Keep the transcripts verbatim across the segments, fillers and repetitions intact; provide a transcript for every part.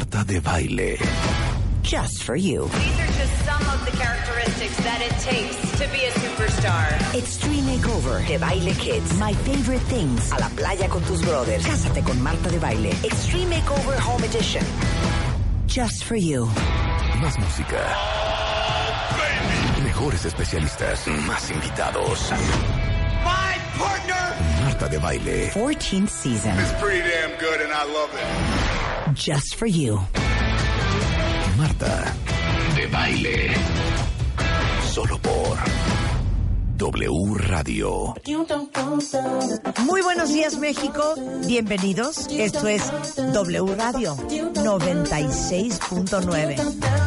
Marta de Baile. Just for you. These are just some of the characteristics that it takes to be a superstar. Extreme Makeover de Baile Kids. My Favorite Things. A la playa con tus brothers. Cásate con Marta de Baile. Extreme Makeover Home Edition. Just for you. Más música. Mejores especialistas. Más invitados. My partner. Marta de Baile. fourteenth season. It's pretty damn good and I love it. Just for you. Marta de Baile. Solo por W Radio. Muy buenos días, México. Bienvenidos. Esto es W Radio noventa y seis punto nueve.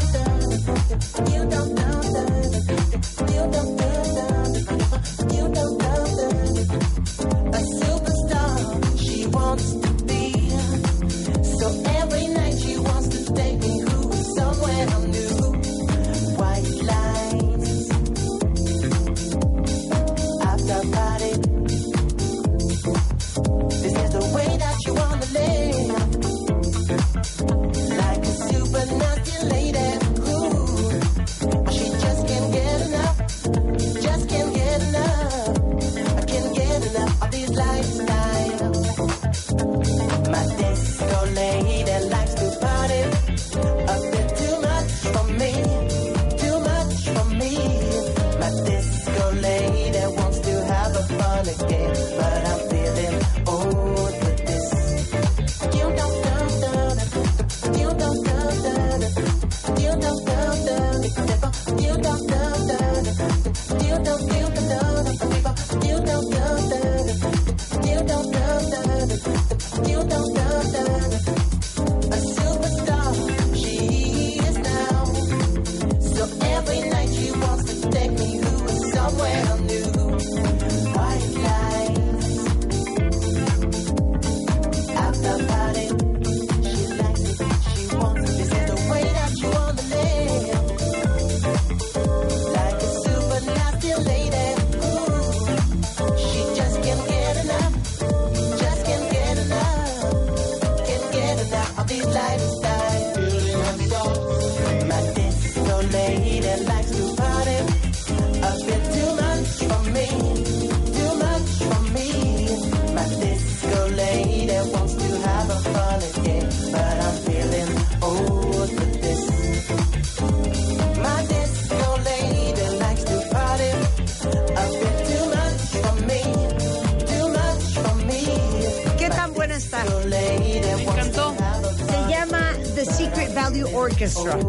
Orchestra.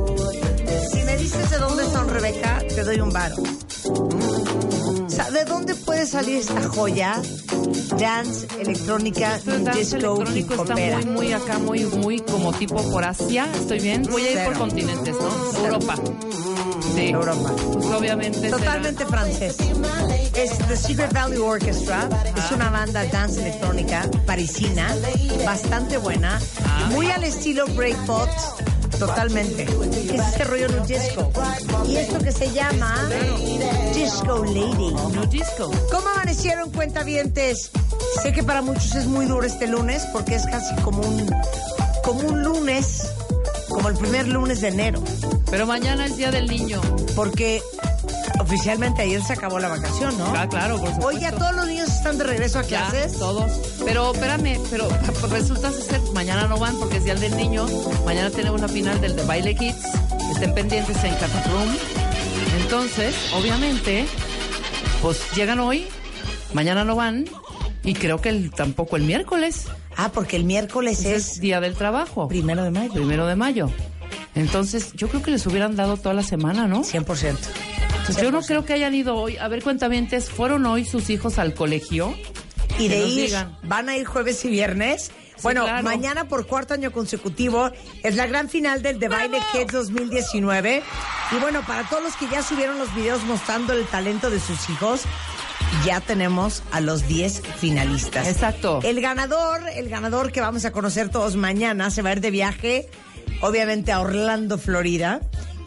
Si me dices de dónde son, Rebeca, te doy un varo. O sea, ¿de dónde puede salir esta joya? Dance, electrónica, Dance disco, electrónico está muy, muy acá, muy, muy como tipo por Asia. ¿Estoy bien? Voy a ir Cero. por continentes, ¿no? Cero. Europa. Sí. Europa. Pues obviamente. Totalmente será... francés. Es The Secret Valley Orchestra. Ajá. Es una banda dance electrónica parisina, bastante buena, Ah. muy al estilo breakpot. Totalmente. Es este rollo no disco. Y esto que se llama Disco Lady. No disco. ¿Cómo amanecieron, cuentavientes? Sé que para muchos es muy duro este lunes porque es casi como un, como un lunes, como el primer lunes de enero. Pero mañana es Día del Niño. Porque oficialmente ayer se acabó la vacación, ¿no? Ah, claro, por supuesto. Hoy ya todos los niños están de regreso a Ya, clases. todos. Pero espérame, pero resulta ser mañana no van porque es Día del Niño. Mañana tenemos la final del The Baile Kids. Estén pendientes en Cataplum. Entonces, obviamente, pues llegan hoy, mañana no van y creo que el, tampoco el miércoles. Ah, porque el miércoles Es, es Día del Trabajo. primero de mayo. Primero de mayo. Entonces, yo creo que les hubieran dado toda la semana, ¿no? cien por ciento. Pues yo no creo que hayan ido hoy. A ver, cuentavientes, ¿fueron hoy sus hijos al colegio? Y Que de nos ir, digan. van a ir jueves y viernes. Bueno, claro. mañana por cuarto año consecutivo es la gran final del The Baile Kids dos mil diecinueve. Y bueno, para todos los que ya subieron los videos mostrando el talento de sus hijos, ya tenemos a los diez finalistas. Exacto. El ganador, el ganador que vamos a conocer todos mañana, se va a ir de viaje, obviamente a Orlando, Florida.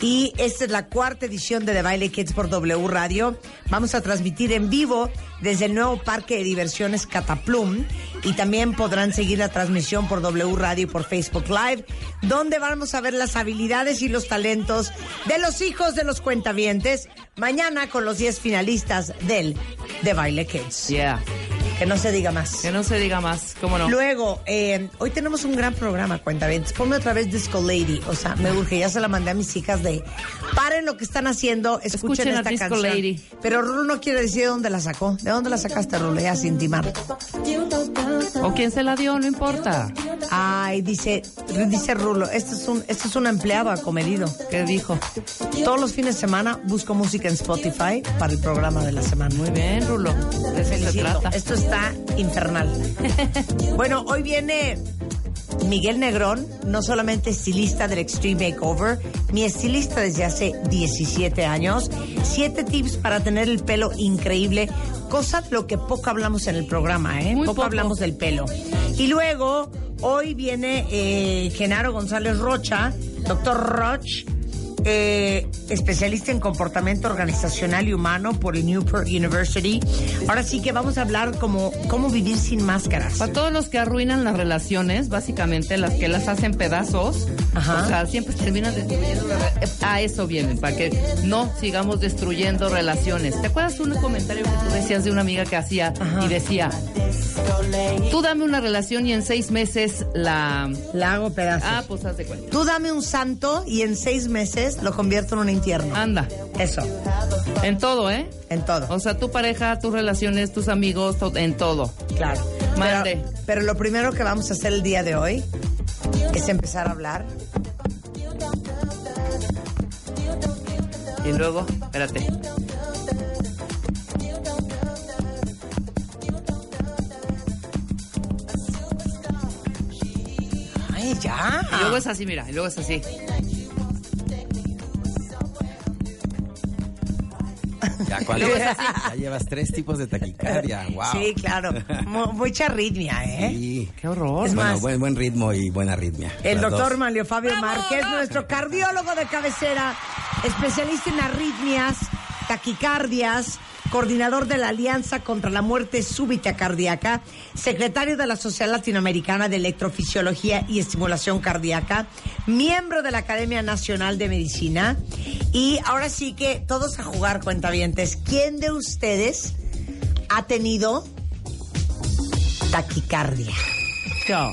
Y esta es la cuarta edición de The Baile Kids por W Radio. Vamos a transmitir en vivo desde el nuevo parque de diversiones Cataplum. Y también podrán seguir la transmisión por W Radio y por Facebook Live, donde vamos a ver las habilidades y los talentos de los hijos de los cuentavientes. Mañana con los diez finalistas del The Baile Kids. Yeah. Que no se diga más. Que no se diga más, ¿cómo no? Luego, eh, hoy tenemos un gran programa, cuentavientes. Ponme otra vez Disco Lady. O sea, me urge, ya se la mandé a mis hijas de... Paren lo que están haciendo, escuchen, Escuchen a esta Disco canción. Lady. Pero Rulo no quiere decir de dónde la sacó. ¿De dónde la sacaste, Rulo? Ya sin timar. O quién se la dio, no importa. Ay, dice, dice Rulo, esto es un, esto es un empleado acomedido. ¿Qué dijo? Todos los fines de semana busco música en Spotify para el programa de la semana. Muy bien, Rulo. De eso se Felicito. trata. Esto está infernal. Bueno, hoy viene Miguel Negrón, no solamente estilista del Extreme Makeover, mi estilista desde hace diecisiete años. Siete tips para tener el pelo increíble, cosa de lo que poco hablamos en el programa, ¿eh? Muy poco, poco. hablamos del pelo. Y luego, hoy viene eh, Genaro González Rocha, doctor Roch, Eh, especialista en comportamiento organizacional y humano por el Newport University. Ahora sí que vamos a hablar como cómo vivir sin máscaras. Para todos los que arruinan las relaciones, básicamente las que las hacen pedazos, Ajá. o sea, siempre terminan destruyendo la re- a eso vienen, para que no sigamos destruyendo relaciones. ¿Te acuerdas un comentario que tú decías de una amiga que hacía Ajá. y decía, tú dame una relación y en seis meses la... La hago pedazos. Ah, pues haz de cuenta. Tú dame un santo y en seis meses lo convierto en un infierno. Anda, Eso, en todo, ¿eh? en todo. O sea, tu pareja, tus relaciones, tus amigos, to- en todo. Claro. Mande. Pero, pero lo primero que vamos a hacer el día de hoy es empezar a hablar. Y luego, espérate. Ay, ya. Y luego es así, mira, y luego es así. Ya, cuando Luego es así. ya llevas tres tipos de taquicardia. Wow. Sí, claro. Mu- mucha arritmia, ¿eh? Sí. Qué horror. Es Bueno, más- buen, buen ritmo y buena arritmia. El Las doctor dos. Manlio Fabio Márquez, nuestro cardiólogo de cabecera, especialista en arritmias, taquicardias, coordinador de la Alianza contra la Muerte Súbita Cardíaca, secretario de la Sociedad Latinoamericana de Electrofisiología y Estimulación Cardíaca, miembro de la Academia Nacional de Medicina. Y ahora sí que todos a jugar, cuentavientes. ¿Quién de ustedes ha tenido taquicardia? Yo.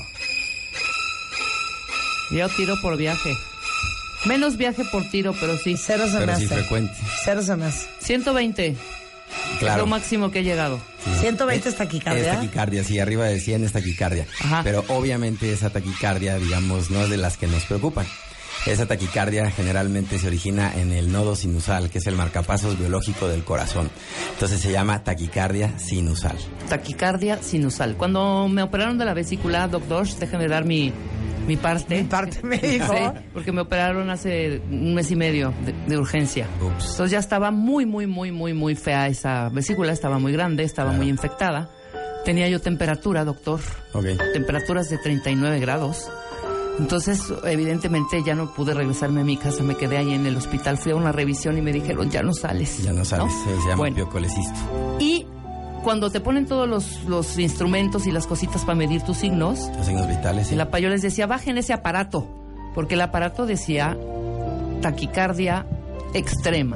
Yo tiro por viaje. Menos viaje por tiro, pero sí. Cero se me Pero sí hace. frecuente. Cero se me hace. ciento veinte. Claro. Es lo máximo que he llegado. ciento veinte es taquicardia. Es taquicardia, sí, arriba de cien es taquicardia. Ajá. Pero obviamente esa taquicardia, digamos, no es de las que nos preocupan. Esa taquicardia generalmente se origina en el nodo sinusal, que es el marcapasos biológico del corazón. Entonces se llama taquicardia sinusal. Taquicardia sinusal. Cuando me operaron de la vesícula, doctor, déjame dar mi, mi parte. Mi parte médico. Sí, porque me operaron hace un mes y medio de, de urgencia. Ups. Entonces ya estaba muy, muy, muy, muy, muy fea esa vesícula. Estaba muy grande, estaba Claro. muy infectada. Tenía yo temperatura, doctor. Ok. Temperaturas de treinta y nueve grados. Entonces, evidentemente, ya no pude regresarme a mi casa. Me quedé ahí en el hospital. Fui a una revisión y me dijeron, ya no sales. Ya no sabes, se llama Bueno. piocolecisto. Y cuando te ponen todos los, los instrumentos y las cositas para medir tus signos, Los signos vitales, sí. el apa- yo les decía, bajen ese aparato, porque el aparato decía taquicardia extrema,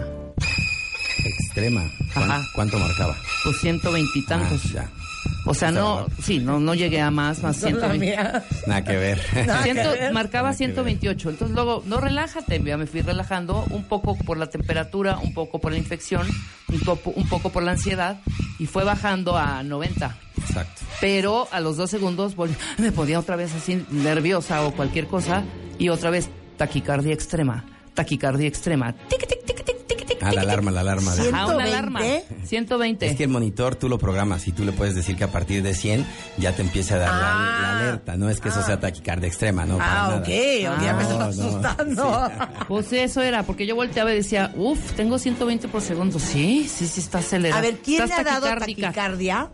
Extrema. ¿Cuán- Ajá. ¿Cuánto marcaba? pues ciento veinte y tantos. Ah, ya. O sea, Está no, raro. sí, no, no llegué a más, más Son la ciento veinte. mía. Nada que ver. Nada que Ciento- ver. marcaba Nada que ciento ver. veintiocho. Entonces luego, no, relájate, ya me fui relajando un poco por la temperatura, un poco por la infección, un poco, un poco por la ansiedad, y fue bajando a noventa. Exacto. Pero a los dos segundos volví- me ponía otra vez así nerviosa o cualquier cosa, y otra vez taquicardia extrema, taquicardia extrema. Tic, tic, tic, tic, tic, tic, Ah, la tic, alarma, la alarma. Sí. Ajá, una alarma. ciento veinte. Es que el monitor tú lo programas y tú le puedes decir que a partir de cien ya te empieza a dar la- Ah. la, alerta. No es que eso sea taquicardia extrema, ¿no? para Ah, nada. ok, ok, ya me No, estaba no, asustando. Pues eso era, porque yo volteaba y decía, uff, tengo ciento veinte por segundo. Sí, sí, sí, está acelerado. A ver, ¿quién le Estás ha dado taquicárdica. taquicardia?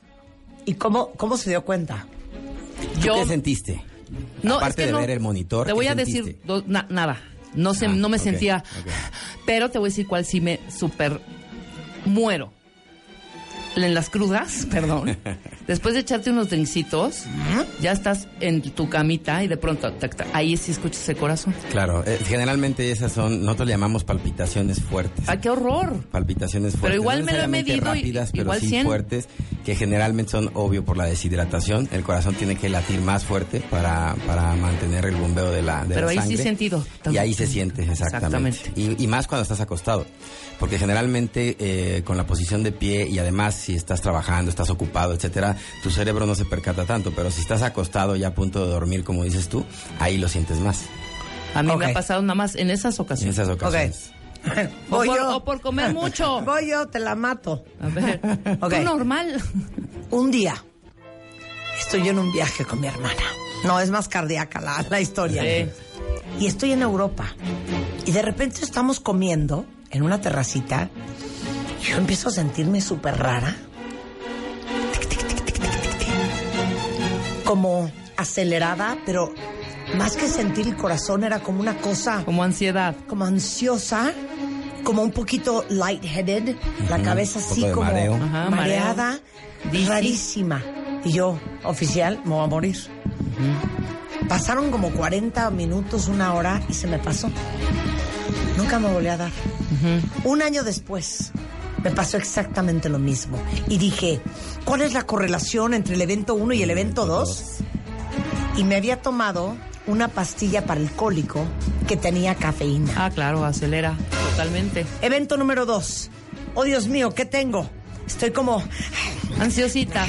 ¿Y cómo, cómo se dio cuenta? ¿Tú Yo, qué sentiste? no, Aparte es que de no. ver el monitor, Te ¿qué voy a sentiste? decir do- na- nada. No, se, Ah, no me ok, sentía... ok. Pero te voy a decir cuál sí me súper muero. En las crudas, perdón. Después de echarte unos drincitos, ya estás en tu camita y de pronto tac, tac, ahí sí escuchas el corazón. Claro, eh, generalmente esas son, nosotros le llamamos palpitaciones fuertes. ¡Ay, qué horror! Palpitaciones fuertes. Pero igual no me lo he necesariamente medido y- rápidas, pero igual sí cien. fuertes, que generalmente son obvio por la deshidratación. El corazón tiene que latir más fuerte para, para mantener el bombeo de la, de Pero la ahí sangre. sí sentido. Y ahí se siente, exactamente. Exactamente. Y, y más cuando estás acostado. Porque generalmente eh, con la posición de pie y además si estás trabajando, estás ocupado, etcétera, tu cerebro no se percata tanto. Pero si estás acostado ya a punto de dormir, como dices tú, ahí lo sientes más. A mí Ok. me ha pasado nada más en esas En ocasiones. esas ocasiones. O Voy por, yo. o por comer mucho. Voy yo, te la mato. A ver, Ok. tú normal. Un día estoy en un viaje con mi hermana. No, es más cardíaca la, la historia. Sí. Y estoy en Europa. Y de repente estamos comiendo en una terracita. Y yo empiezo a sentirme súper rara. Tic, tic, tic, tic, tic, tic, tic. Como acelerada, pero más que sentir el corazón era como una cosa Como ansiedad. como ansiosa, como un poquito lightheaded, la Ujú, cabeza un así poco de como mareo. Ajá, mareada, mareo. Dizzy. rarísima. Y yo, oficial, me voy a morir. Pasaron como cuarenta minutos, una hora y se me pasó. Nunca me volví a dar. Un año después me pasó exactamente lo mismo. Y dije, ¿cuál es la correlación entre el evento uno y el evento dos? Y me había tomado una pastilla para el cólico que tenía cafeína. Ah, claro, acelera totalmente. Evento número dos. Oh, Dios mío, ¿qué tengo? Estoy como... Ansiosita.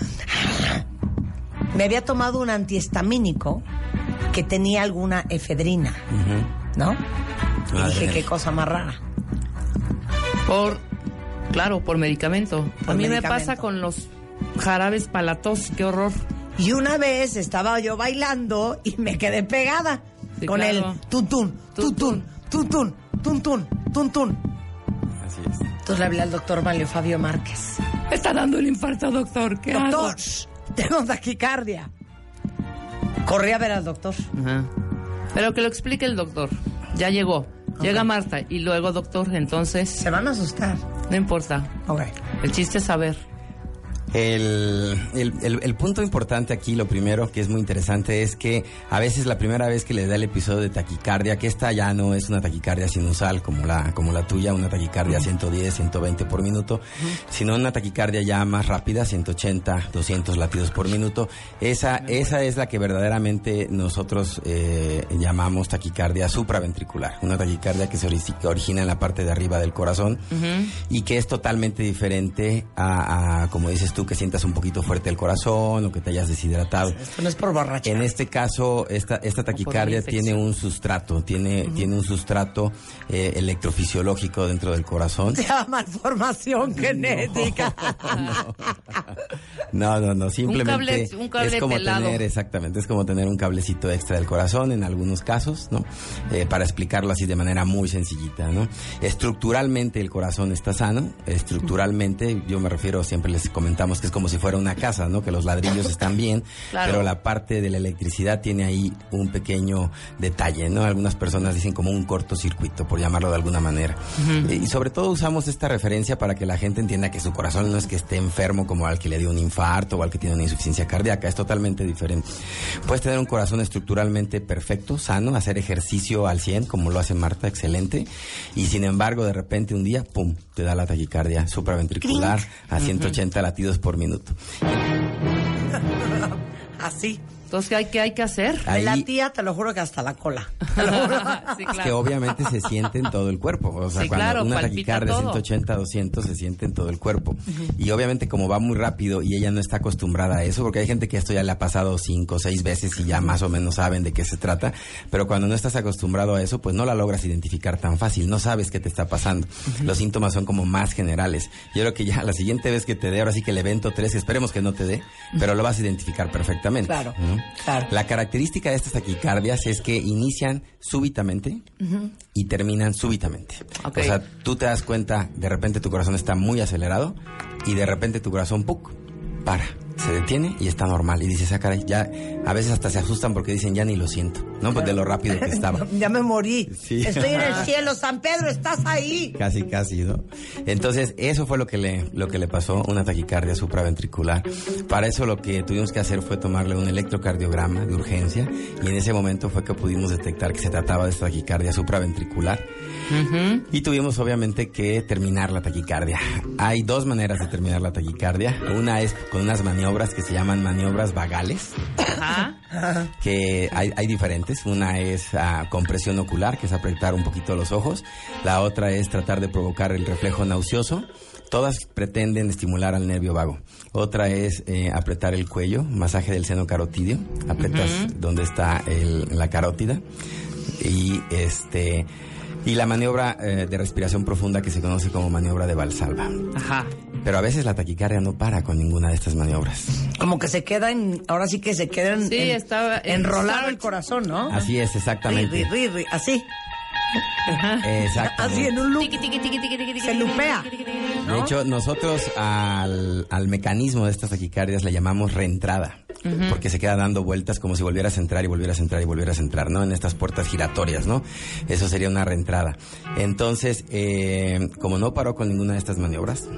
Me había tomado un antihistamínico que tenía alguna efedrina, ¿no? Y Madre dije, mía. qué cosa más rara. Por, claro, por medicamento. Por a mí medicamento. me pasa con los jarabes para la tos, qué horror. Y una vez estaba yo bailando y me quedé pegada Sí, con claro. el tuntún, tuntún, tuntún, tuntún, tuntún. Así es. Entonces le hablé al doctor Mario Fabio Márquez. Me está dando el infarto, doctor. ¿Qué hago? Doctor, tengo taquicardia. Corrí a ver al doctor. Ajá. Pero que lo explique el doctor. Ya llegó. Llega Marta y luego doctor, entonces Se van a asustar. no importa. Ok. El chiste es saber. El, el, el, el punto importante aquí, lo primero que es muy interesante, es que a veces la primera vez que le da el episodio de taquicardia, que esta ya no es una taquicardia sinusal como la, como la tuya, una taquicardia ciento diez, ciento veinte por minuto, sino una taquicardia ya más rápida, ciento ochenta, doscientos latidos por minuto. Esa, esa es la que verdaderamente nosotros eh, llamamos taquicardia supraventricular, una taquicardia que se ori- que origina en la parte de arriba del corazón y que es totalmente diferente a, a, como dices tú, que sientas un poquito fuerte el corazón o que te hayas deshidratado. Esto no es por borracha. En este caso, esta, esta taquicardia infección. tiene un sustrato, tiene, tiene un sustrato eh, electrofisiológico dentro del corazón. Se llama malformación genética. No, no, no, simplemente cable- un cable es como pelado. tener, exactamente, es como tener un cablecito extra del corazón en algunos casos, ¿no? Eh, para explicarlo así de manera muy sencillita, ¿no? Estructuralmente el corazón está sano, estructuralmente, yo me refiero, siempre les comentamos que es como si fuera una casa, ¿no? Que los ladrillos están bien, Claro. pero la parte de la electricidad tiene ahí un pequeño detalle, ¿no? Algunas personas dicen como un cortocircuito, por llamarlo de alguna manera. Eh, Y sobre todo usamos esta referencia para que la gente entienda que su corazón no es que esté enfermo como al que le dio un infarto o al que tiene una insuficiencia cardíaca, es totalmente diferente. Puedes tener un corazón estructuralmente perfecto, sano, hacer ejercicio al cien, como lo hace Marta, excelente, y sin embargo, de repente un día, pum, te da la taquicardia supraventricular a ciento ochenta latidos por minuto. Así. Entonces, ¿qué hay, qué hay que hacer? Me Ahí- latía, te lo juro que hasta la cola. Sí, Es que claro. obviamente se siente en todo el cuerpo. O sea, Sí, cuando claro, una palpita taquicardia todo. ciento ochenta, doscientos se siente en todo el cuerpo. Y obviamente como va muy rápido y ella no está acostumbrada a eso, porque hay gente que esto ya le ha pasado cinco o seis veces y ya más o menos saben de qué se trata, pero cuando no estás acostumbrado a eso, pues no la logras identificar tan fácil, no sabes qué te está pasando. Los síntomas son como más generales. Yo creo que ya la siguiente vez que te dé, ahora sí que el evento tres, esperemos que no te dé, pero lo vas a identificar perfectamente. Claro, ¿no? claro. La característica de estas taquicardias es que inician súbitamente y terminan súbitamente. Ok. O sea, tú te das cuenta, de repente tu corazón está muy acelerado y de repente tu corazón, ¡puc!, para. se detiene y está normal. Y dices, ah, caray, ya a veces hasta se asustan porque dicen, ya ni lo siento, ¿no? Pues de lo rápido que estaba. Ya me morí. Sí. Estoy en el cielo, San Pedro, estás ahí. Casi, casi, ¿no? Entonces, eso fue lo que le, lo que le pasó, una taquicardia supraventricular. Para eso lo que tuvimos que hacer fue tomarle un electrocardiograma de urgencia y en ese momento fue que pudimos detectar que se trataba de esta taquicardia supraventricular. Uh-huh. Y tuvimos obviamente que terminar la taquicardia. Hay dos maneras de terminar la taquicardia. Una es con unas maniobras que se llaman maniobras vagales. Uh-huh. Que hay, hay diferentes. Una es uh, compresión ocular, que es apretar un poquito los ojos. La otra es tratar de provocar el reflejo nauseoso. Todas pretenden estimular al nervio vago. Otra es eh, apretar el cuello, masaje del seno carotídeo. Apretas uh-huh. donde está el, la carótida. Y este... Y la maniobra eh, de respiración profunda que se conoce como maniobra de Valsalva. Ajá. Pero a veces la taquicardia no para con ninguna de estas maniobras. Como que se queda en, ahora sí que se queda en, sí, en, estaba enrolado el corazón, ¿no? Así es, exactamente. Ri, ri, ri, ri, así. Ajá. Exactamente. Así en un loop. Se lupea. ¿No? De hecho, nosotros al, al mecanismo de estas taquicardias le llamamos reentrada. Uh-huh. Porque se queda dando vueltas como si volvieras a entrar y volvieras a entrar y volvieras a entrar, ¿no? En estas puertas giratorias, ¿no? Eso sería una reentrada. Entonces, eh, como no paró con ninguna de estas maniobras,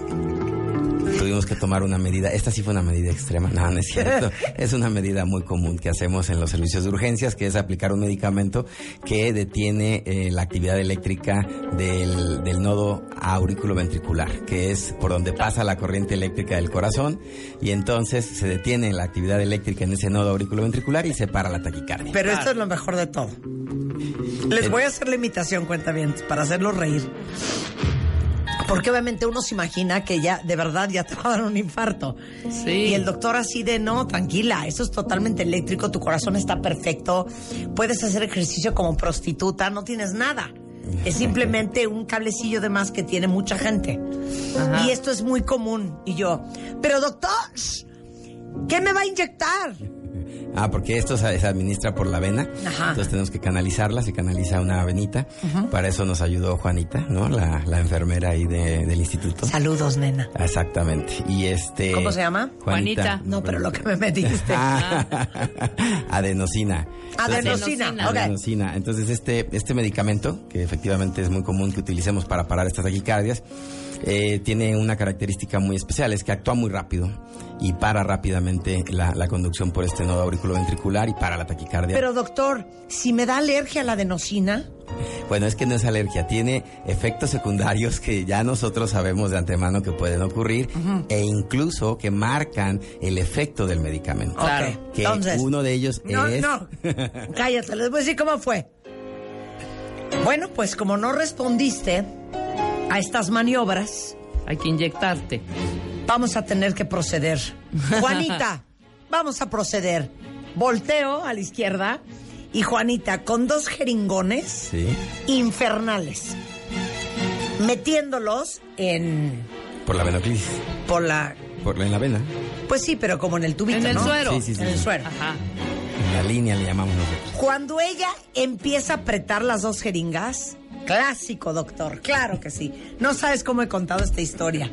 tuvimos que tomar una medida. Esta sí fue una medida extrema. No, no es cierto. Es una medida muy común que hacemos en los servicios de urgencias, que es aplicar un medicamento que detiene eh, la actividad eléctrica del, del nodo auriculoventricular, que es por donde pasa la corriente eléctrica del corazón, y entonces se detiene la actividad eléctrica en ese nodo auriculoventricular y se para la taquicardia. Pero esto es lo mejor de todo. Les El... voy a hacer la imitación, cuentavientes, para hacerlos reír. Porque obviamente uno se imagina que ya, de verdad, ya te va a dar un infarto. Sí. Y el doctor así de, no, tranquila, eso es totalmente eléctrico, tu corazón está perfecto, puedes hacer ejercicio como prostituta, no tienes nada. Es simplemente un cablecillo de más que tiene mucha gente. Ajá. Y esto es muy común. Y yo, pero doctor, ¿qué me va a inyectar? Ah, porque esto se, se administra por la vena. Ajá. Entonces tenemos que canalizarla, se canaliza una venita. Uh-huh. Para eso nos ayudó Juanita, ¿no? La, la enfermera ahí de, del instituto. Saludos, nena. Exactamente. Y este... ¿Cómo se llama? Juanita. Juanita. No, pero lo que me metiste. Ah, adenosina. Adenosina, Entonces, ok. Adenosina. Entonces este, este medicamento, que efectivamente es muy común que utilicemos para parar estas taquicardias, eh, tiene una característica muy especial, es que actúa muy rápido y para rápidamente la, la conducción por este nodo auriculoventricular y para la taquicardia. Pero doctor, si me da alergia a la adenosina... Bueno, es que no es alergia, tiene efectos secundarios que ya nosotros sabemos de antemano que pueden ocurrir, uh-huh, e incluso que marcan el efecto del medicamento. Claro. Okay. Que entonces, uno de ellos no, es... No, cállate, les voy a decir cómo fue. Bueno, pues como no respondiste a estas maniobras... Hay que inyectarte. Vamos a tener que proceder. Juanita, vamos a proceder. Volteo a la izquierda y Juanita con dos jeringones, sí, infernales, metiéndolos en... Por la venoclisis. Por la... Por en la vena. Pues sí, pero como en el tubito, En el ¿no? suero. Sí, sí, sí. En el suero. Ajá. En la línea le llamamos nosotros. Cuando ella empieza a apretar las dos jeringas, clásico, doctor, claro que sí. No sabes cómo he contado esta historia.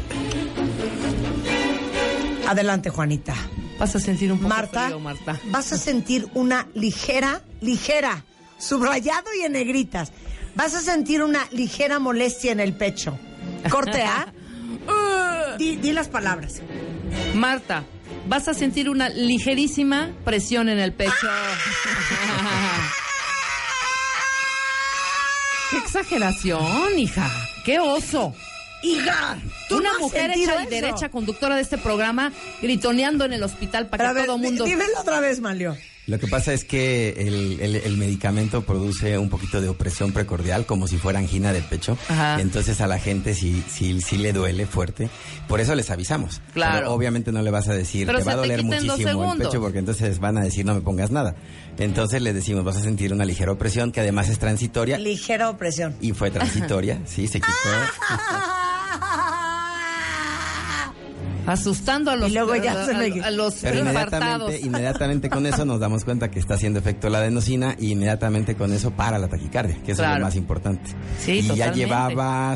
Adelante, Juanita. Vas a sentir un poco Marta, frío, Marta. Vas a sentir una ligera, ligera, subrayado y en negritas. Vas a sentir una ligera molestia en el pecho. Corte A. di, di las palabras. Marta, vas a sentir una ligerísima presión en el pecho. ¡Qué exageración, hija! ¡Qué oso! Hija, ¿tú una no has mujer sentido hecha y eso? derecha, conductora de este programa, gritoneando en el hospital para Pero que a ver, todo mundo... dí- dímelo otra vez, Malio. Lo que pasa es que el, el, el medicamento produce un poquito de opresión precordial, como si fuera angina de pecho. Ajá. Entonces a la gente sí, sí, sí le duele fuerte. Por eso les avisamos. Claro. Pero obviamente no le vas a decir, Pero te va a se te doler quita en dos muchísimo el segundos. pecho, porque entonces van a decir, no me pongas nada. Entonces les decimos, vas a sentir una ligera opresión, que además es transitoria. Ligera opresión. Y fue transitoria, sí, se quitó. Asustando a los, Y luego ya a, se me- a- a los Pero infartados. inmediatamente, inmediatamente con eso nos damos cuenta que está haciendo efecto la adenosina y inmediatamente con eso para la taquicardia, que eso es Claro. lo más importante. Sí, y ya totalmente. llevabas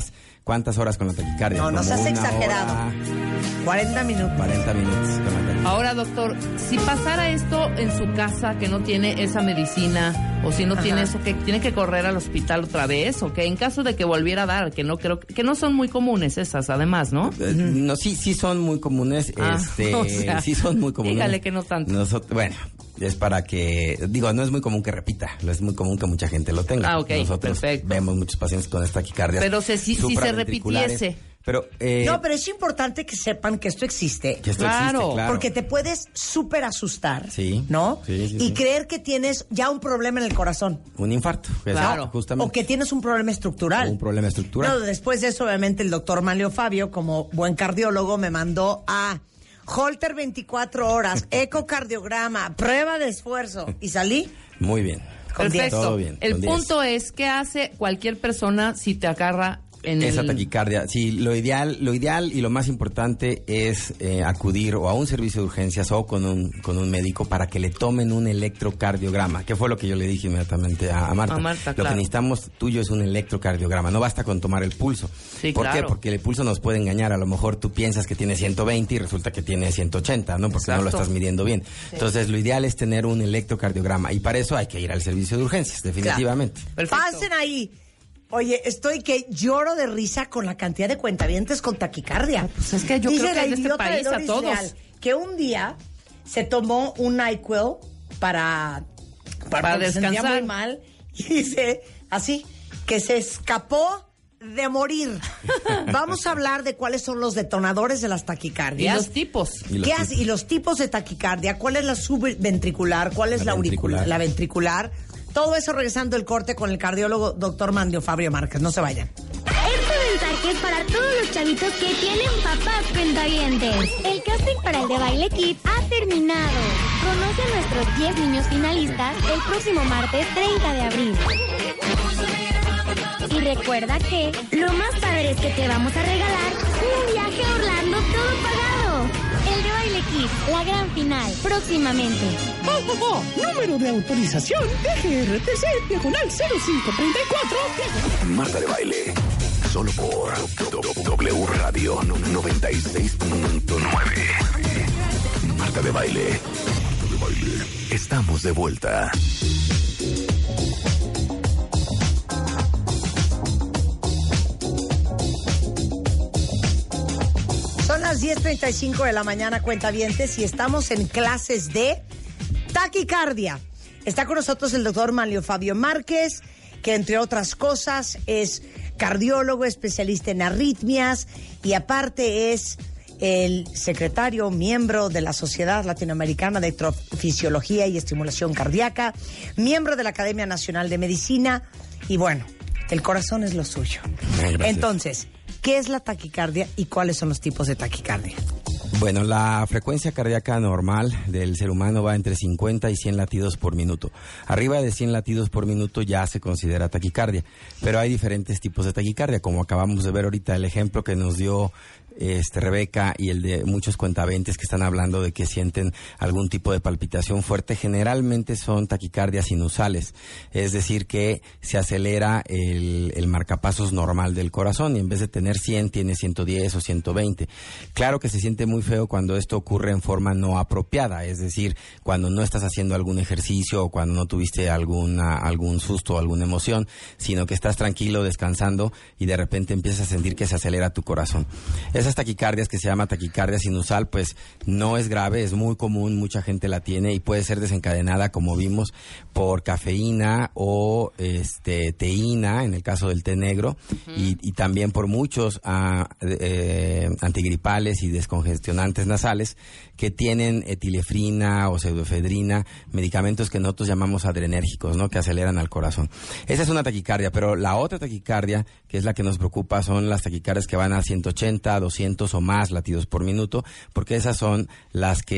¿cuántas horas con la taquicardia? No, no Como seas una exagerado. hora, cuarenta minutos. cuarenta minutos con la taquicardia. Ahora, doctor, si pasara esto en su casa, que no tiene esa medicina, o si no Ajá. tiene eso, que tiene que correr al hospital otra vez, o que en caso de que volviera a dar, que no creo, que no son muy comunes esas, además, ¿no? Eh, No, sí, sí son muy comunes. Ah, este, o sea, sí son muy comunes. dígale que no tanto. Nosotros, bueno, es para que, digo, no es muy común que repita, no es muy común que mucha gente lo tenga. Ah, ok, Nosotros perfecto. vemos muchos pacientes con esta taquicardia. Pero se- si- si se repitiese. Pero, eh, No, pero es importante que sepan que esto existe. que esto Claro, existe, claro. Porque te puedes súper asustar, Sí. ¿no? Sí, sí, y sí. creer que tienes ya un problema en el corazón. Un infarto. Claro. Justamente. O que tienes un problema estructural. O un problema estructural. No, después de eso, obviamente, el doctor Manlio Fabio, como buen cardiólogo, me mandó a Holter veinticuatro horas, ecocardiograma, prueba de esfuerzo. Y salí Muy bien. con diez. Perfecto. Todo bien, El con diez. punto es, ¿qué hace cualquier persona si te agarra en Esa el... taquicardia, sí, lo ideal, lo ideal y lo más importante es eh, acudir o a un servicio de urgencias o con un con un médico para que le tomen un electrocardiograma, que fue lo que yo le dije inmediatamente a, a Marta. A Marta, lo claro. que necesitamos tuyo es un electrocardiograma, no basta con tomar el pulso. Sí, ¿Por claro. qué? Porque el pulso nos puede engañar, a lo mejor tú piensas que tiene ciento veinte y resulta que tiene ciento ochenta, ¿no? Porque no lo Exacto. estás midiendo bien. Entonces, lo ideal es tener un electrocardiograma y para eso hay que ir al servicio de urgencias, definitivamente. Perfecto. Pasen ahí. Oye, estoy que lloro de risa con la cantidad de cuentavientes con taquicardia. Pues es que yo Dice creo que la es de este idiota de país a Doris todos. Leal que un día se tomó un NyQuil para, Para porque se sentía descansar. muy mal y dice así, que se escapó de morir. Vamos a hablar de cuáles son los detonadores de las Y taquicardias. los tipos. Y los ¿Qué tipos. hace? Y los tipos de taquicardia, ¿cuál es la subventricular? ¿Cuál es La la, auricular? ventricular. La ventricular. Todo eso regresando el corte con el cardiólogo doctor Manlio Fabio Márquez. No se vayan. Este mensaje es para todos los chavitos que tienen papás cuentavientes. El casting para el de Baile Kids ha terminado. Conoce a nuestros diez niños finalistas el próximo martes treinta de abril. Y recuerda que lo más padre es que te vamos a regalar un viaje a Orlando todo pagado. El de Baile Kids, la gran final, próximamente. Oh, oh, oh. Número de autorización D G R T C diagonal cero cinco treinta y cuatro. Marta de Baile. Solo por W Radio noventa y seis punto nueve. Marta de Baile. Marta de Baile. Estamos de vuelta. Son las diez treinta y cinco de la mañana, cuentavientes, y estamos en clases de taquicardia. Está con nosotros el doctor Manlio Fabio Márquez, que entre otras cosas es cardiólogo, especialista en arritmias y aparte es el secretario, miembro de la Sociedad Latinoamericana de Electrofisiología y Estimulación Cardíaca, miembro de la Academia Nacional de Medicina y bueno, el corazón es lo suyo. Ay, gracias. Entonces, ¿qué es la taquicardia y cuáles son los tipos de taquicardia? Bueno, la frecuencia cardíaca normal del ser humano va entre cincuenta y cien latidos por minuto. Arriba de cien latidos por minuto ya se considera taquicardia, pero hay diferentes tipos de taquicardia, como acabamos de ver ahorita el ejemplo que nos dio este Rebeca y el de muchos cuentavientes que están hablando de que sienten algún tipo de palpitación fuerte. Generalmente son taquicardias sinusales, es decir que se acelera el, el marcapasos normal del corazón y en vez de tener cien tiene ciento diez o ciento veinte. Claro que se siente muy feo cuando esto ocurre en forma no apropiada, es decir, cuando no estás haciendo algún ejercicio o cuando no tuviste alguna algún susto o alguna emoción, sino que estás tranquilo descansando y de repente empiezas a sentir que se acelera tu corazón. Esas taquicardias que se llama taquicardia sinusal, pues no es grave, es muy común, mucha gente la tiene y puede ser desencadenada, como vimos, por cafeína o este teína, en el caso del té negro, uh-huh. y, y también por muchos ah, eh, antigripales y descongestionantes nasales que tienen etilefrina o pseudoefedrina, medicamentos que nosotros llamamos adrenérgicos, ¿no? Que aceleran al corazón. Esa es una taquicardia, pero la otra taquicardia, que es la que nos preocupa, son las taquicardias que van a ciento ochenta, doscientos o más latidos por minuto, porque esas son las que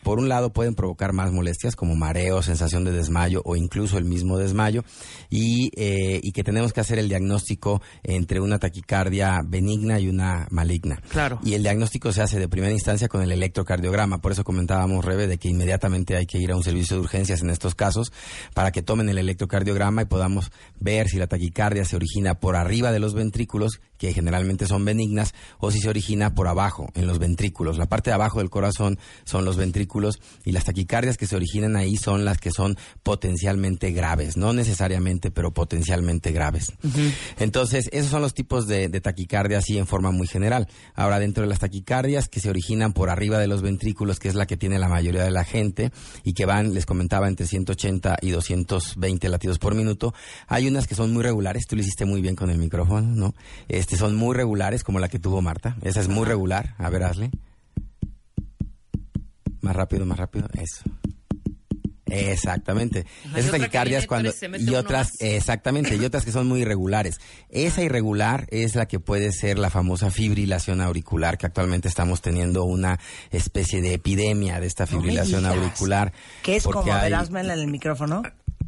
por un lado pueden provocar más molestias como mareo, sensación de desmayo o incluso el mismo desmayo y, eh, y que tenemos que hacer el diagnóstico entre una taquicardia benigna y una maligna. Claro. Y el diagnóstico se hace de primera instancia con el electrocardiograma. Por eso comentábamos, Rebe, de que inmediatamente hay que ir a un servicio de urgencias en estos casos para que tomen el electrocardiograma y podamos ver si la taquicardia se origina por arriba de los ventrículos, que generalmente son benignas, o si se origina por abajo, en los ventrículos. La parte de abajo del corazón son los ventrículos y las taquicardias que se originan ahí son las que son potencialmente graves. No necesariamente, pero potencialmente graves. Uh-huh. Entonces, esos son los tipos de, de taquicardia así en forma muy general. Ahora, dentro de las taquicardias que se originan por arriba de los ventrículos, que es la que tiene la mayoría de la gente y que van, les comentaba, entre ciento ochenta y doscientos veinte latidos por minuto, hay unas que son muy regulares. Tú lo hiciste muy bien con el micrófono, ¿no? Este, son muy regulares, como la que tuvo Marta. Esa es muy regular. A ver, hazle. Más rápido, más rápido. Eso. Exactamente. Hay Esas otra taquicardias cuando y otras más. exactamente, y otras que son muy irregulares. Esa irregular es la que puede ser la famosa fibrilación auricular, que actualmente estamos teniendo una especie de epidemia de esta fibrilación no auricular. ¿Qué es como? hay... Verásme en el micrófono.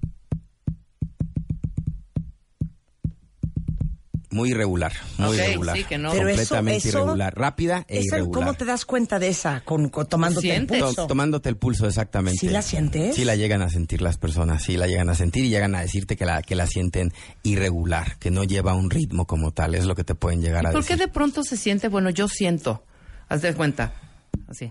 Muy irregular, muy okay, irregular. Sí, que no. Pero completamente eso, eso, irregular, rápida e esa, irregular. ¿Cómo te das cuenta de esa? Con, con tomándote el pulso. To- tomándote el pulso, exactamente. ¿Sí la sientes? Sí la llegan a sentir las personas, sí la llegan a sentir y llegan a decirte que la que la sienten irregular, que no lleva un ritmo como tal, es lo que te pueden llegar ¿Y a por decir. qué de pronto se siente? Bueno, yo siento, haz de cuenta, así.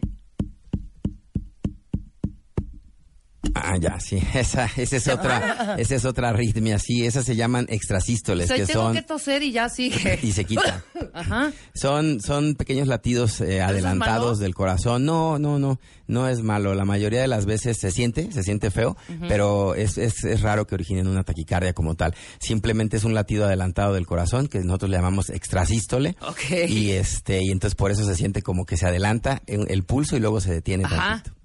Ah, ya, sí, esa, esa es otra, esa es otra arritmia, sí, esas se llaman extrasístoles, O sea, que tengo son que toser y ya sigue. y se quita. Ajá. Son, son pequeños latidos eh, ¿Eso adelantados es malo? del corazón. No, no, no, no es malo. La mayoría de las veces se siente, se siente feo, uh-huh. pero es, es, es raro que originen una taquicardia como tal. Simplemente es un latido adelantado del corazón que nosotros le llamamos extrasístole. Okay. Y este, y entonces por eso se siente como que se adelanta el, el pulso y luego se detiene Ajá. tantito.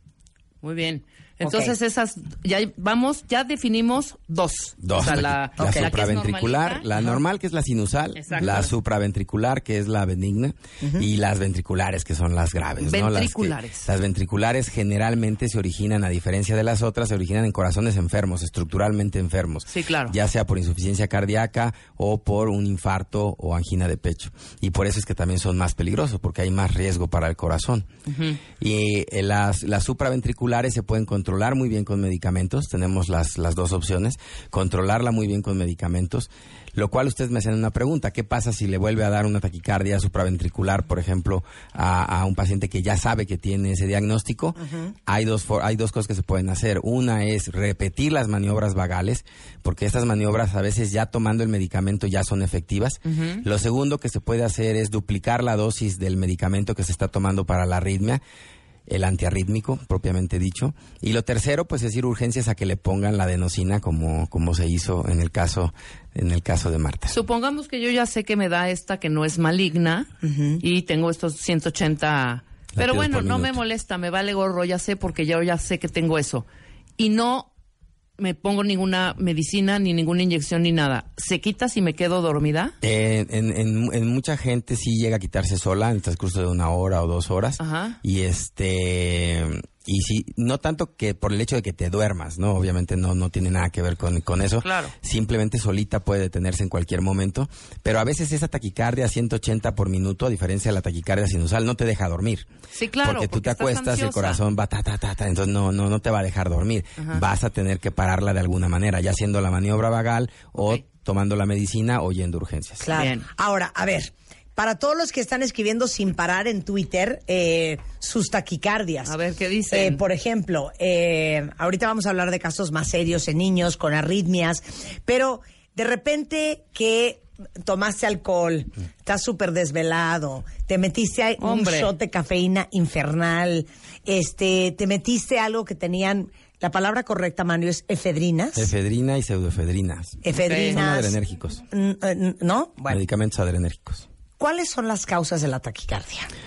Muy bien. Entonces Okay. esas, ya vamos, ya definimos dos. Dos. O sea, la, la, la okay. supraventricular, la, que es la normal que es la sinusal, Exacto. la supraventricular que es la benigna uh-huh. y las ventriculares que son las graves. Ventriculares. ¿no? Las, que, las ventriculares generalmente se originan, a diferencia de las otras, se originan en corazones enfermos, estructuralmente enfermos. Sí, claro. Ya sea por insuficiencia cardíaca o por un infarto o angina de pecho. Y por eso es que también son más peligrosos, porque hay más riesgo para el corazón. Uh-huh. Y eh, las, las supraventriculares se pueden controlar muy bien con medicamentos, tenemos las, las dos opciones, controlarla muy bien con medicamentos, lo cual ustedes me hacen una pregunta, ¿qué pasa si le vuelve a dar una taquicardia supraventricular, por ejemplo, a, a un paciente que ya sabe que tiene ese diagnóstico? Uh-huh. Hay dos, hay dos cosas que se pueden hacer, una es repetir las maniobras vagales, porque estas maniobras a veces ya tomando el medicamento ya son efectivas. Uh-huh. Lo segundo que se puede hacer es duplicar la dosis del medicamento que se está tomando para la arritmia, el antiarrítmico, propiamente dicho. Y lo tercero, pues es ir urgencias a que le pongan la adenosina, como, como se hizo en el caso, en el caso de Marta. Supongamos que yo ya sé que me da esta que no es maligna uh-huh. y tengo estos ciento ochenta, pero bueno, no me molesta, me vale gorro, ya sé, porque yo ya sé que tengo eso. Y no me pongo ninguna medicina, ni ninguna inyección, ni nada. ¿Se quita si me quedo dormida? Eh, en, en, en mucha gente sí llega a quitarse sola en el transcurso de una hora o dos horas. Ajá. Y este... Y sí, no tanto que por el hecho de que te duermas, ¿no? Obviamente no, no tiene nada que ver con, con eso. Claro. Simplemente solita puede detenerse en cualquier momento. Pero a veces esa taquicardia a ciento ochenta por minuto, a diferencia de la taquicardia sinusal, no te deja dormir. Sí, claro. Porque tú porque te acuestas ansiosa. y el corazón va ta, ta, ta, ta. Entonces no, no, no te va a dejar dormir. Ajá. Vas a tener que pararla de alguna manera, ya haciendo la maniobra vagal okay. o tomando la medicina o yendo a urgencias. Claro. Bien. Ahora, a ver, para todos los que están escribiendo sin parar en Twitter, eh, sus taquicardias. A ver, ¿qué dicen? Eh, por ejemplo, eh, ahorita vamos a hablar de casos más serios en niños con arritmias, pero de repente que tomaste alcohol, estás súper desvelado, te metiste un Hombre. shot de cafeína infernal, este, te metiste algo que tenían... La palabra correcta, Mario, es efedrinas. Efedrina y pseudoefedrinas. Efedrinas. Son adrenérgicos. ¿No? Bueno. Medicamentos adrenérgicos. ¿Cuáles son las causas de la taquicardia?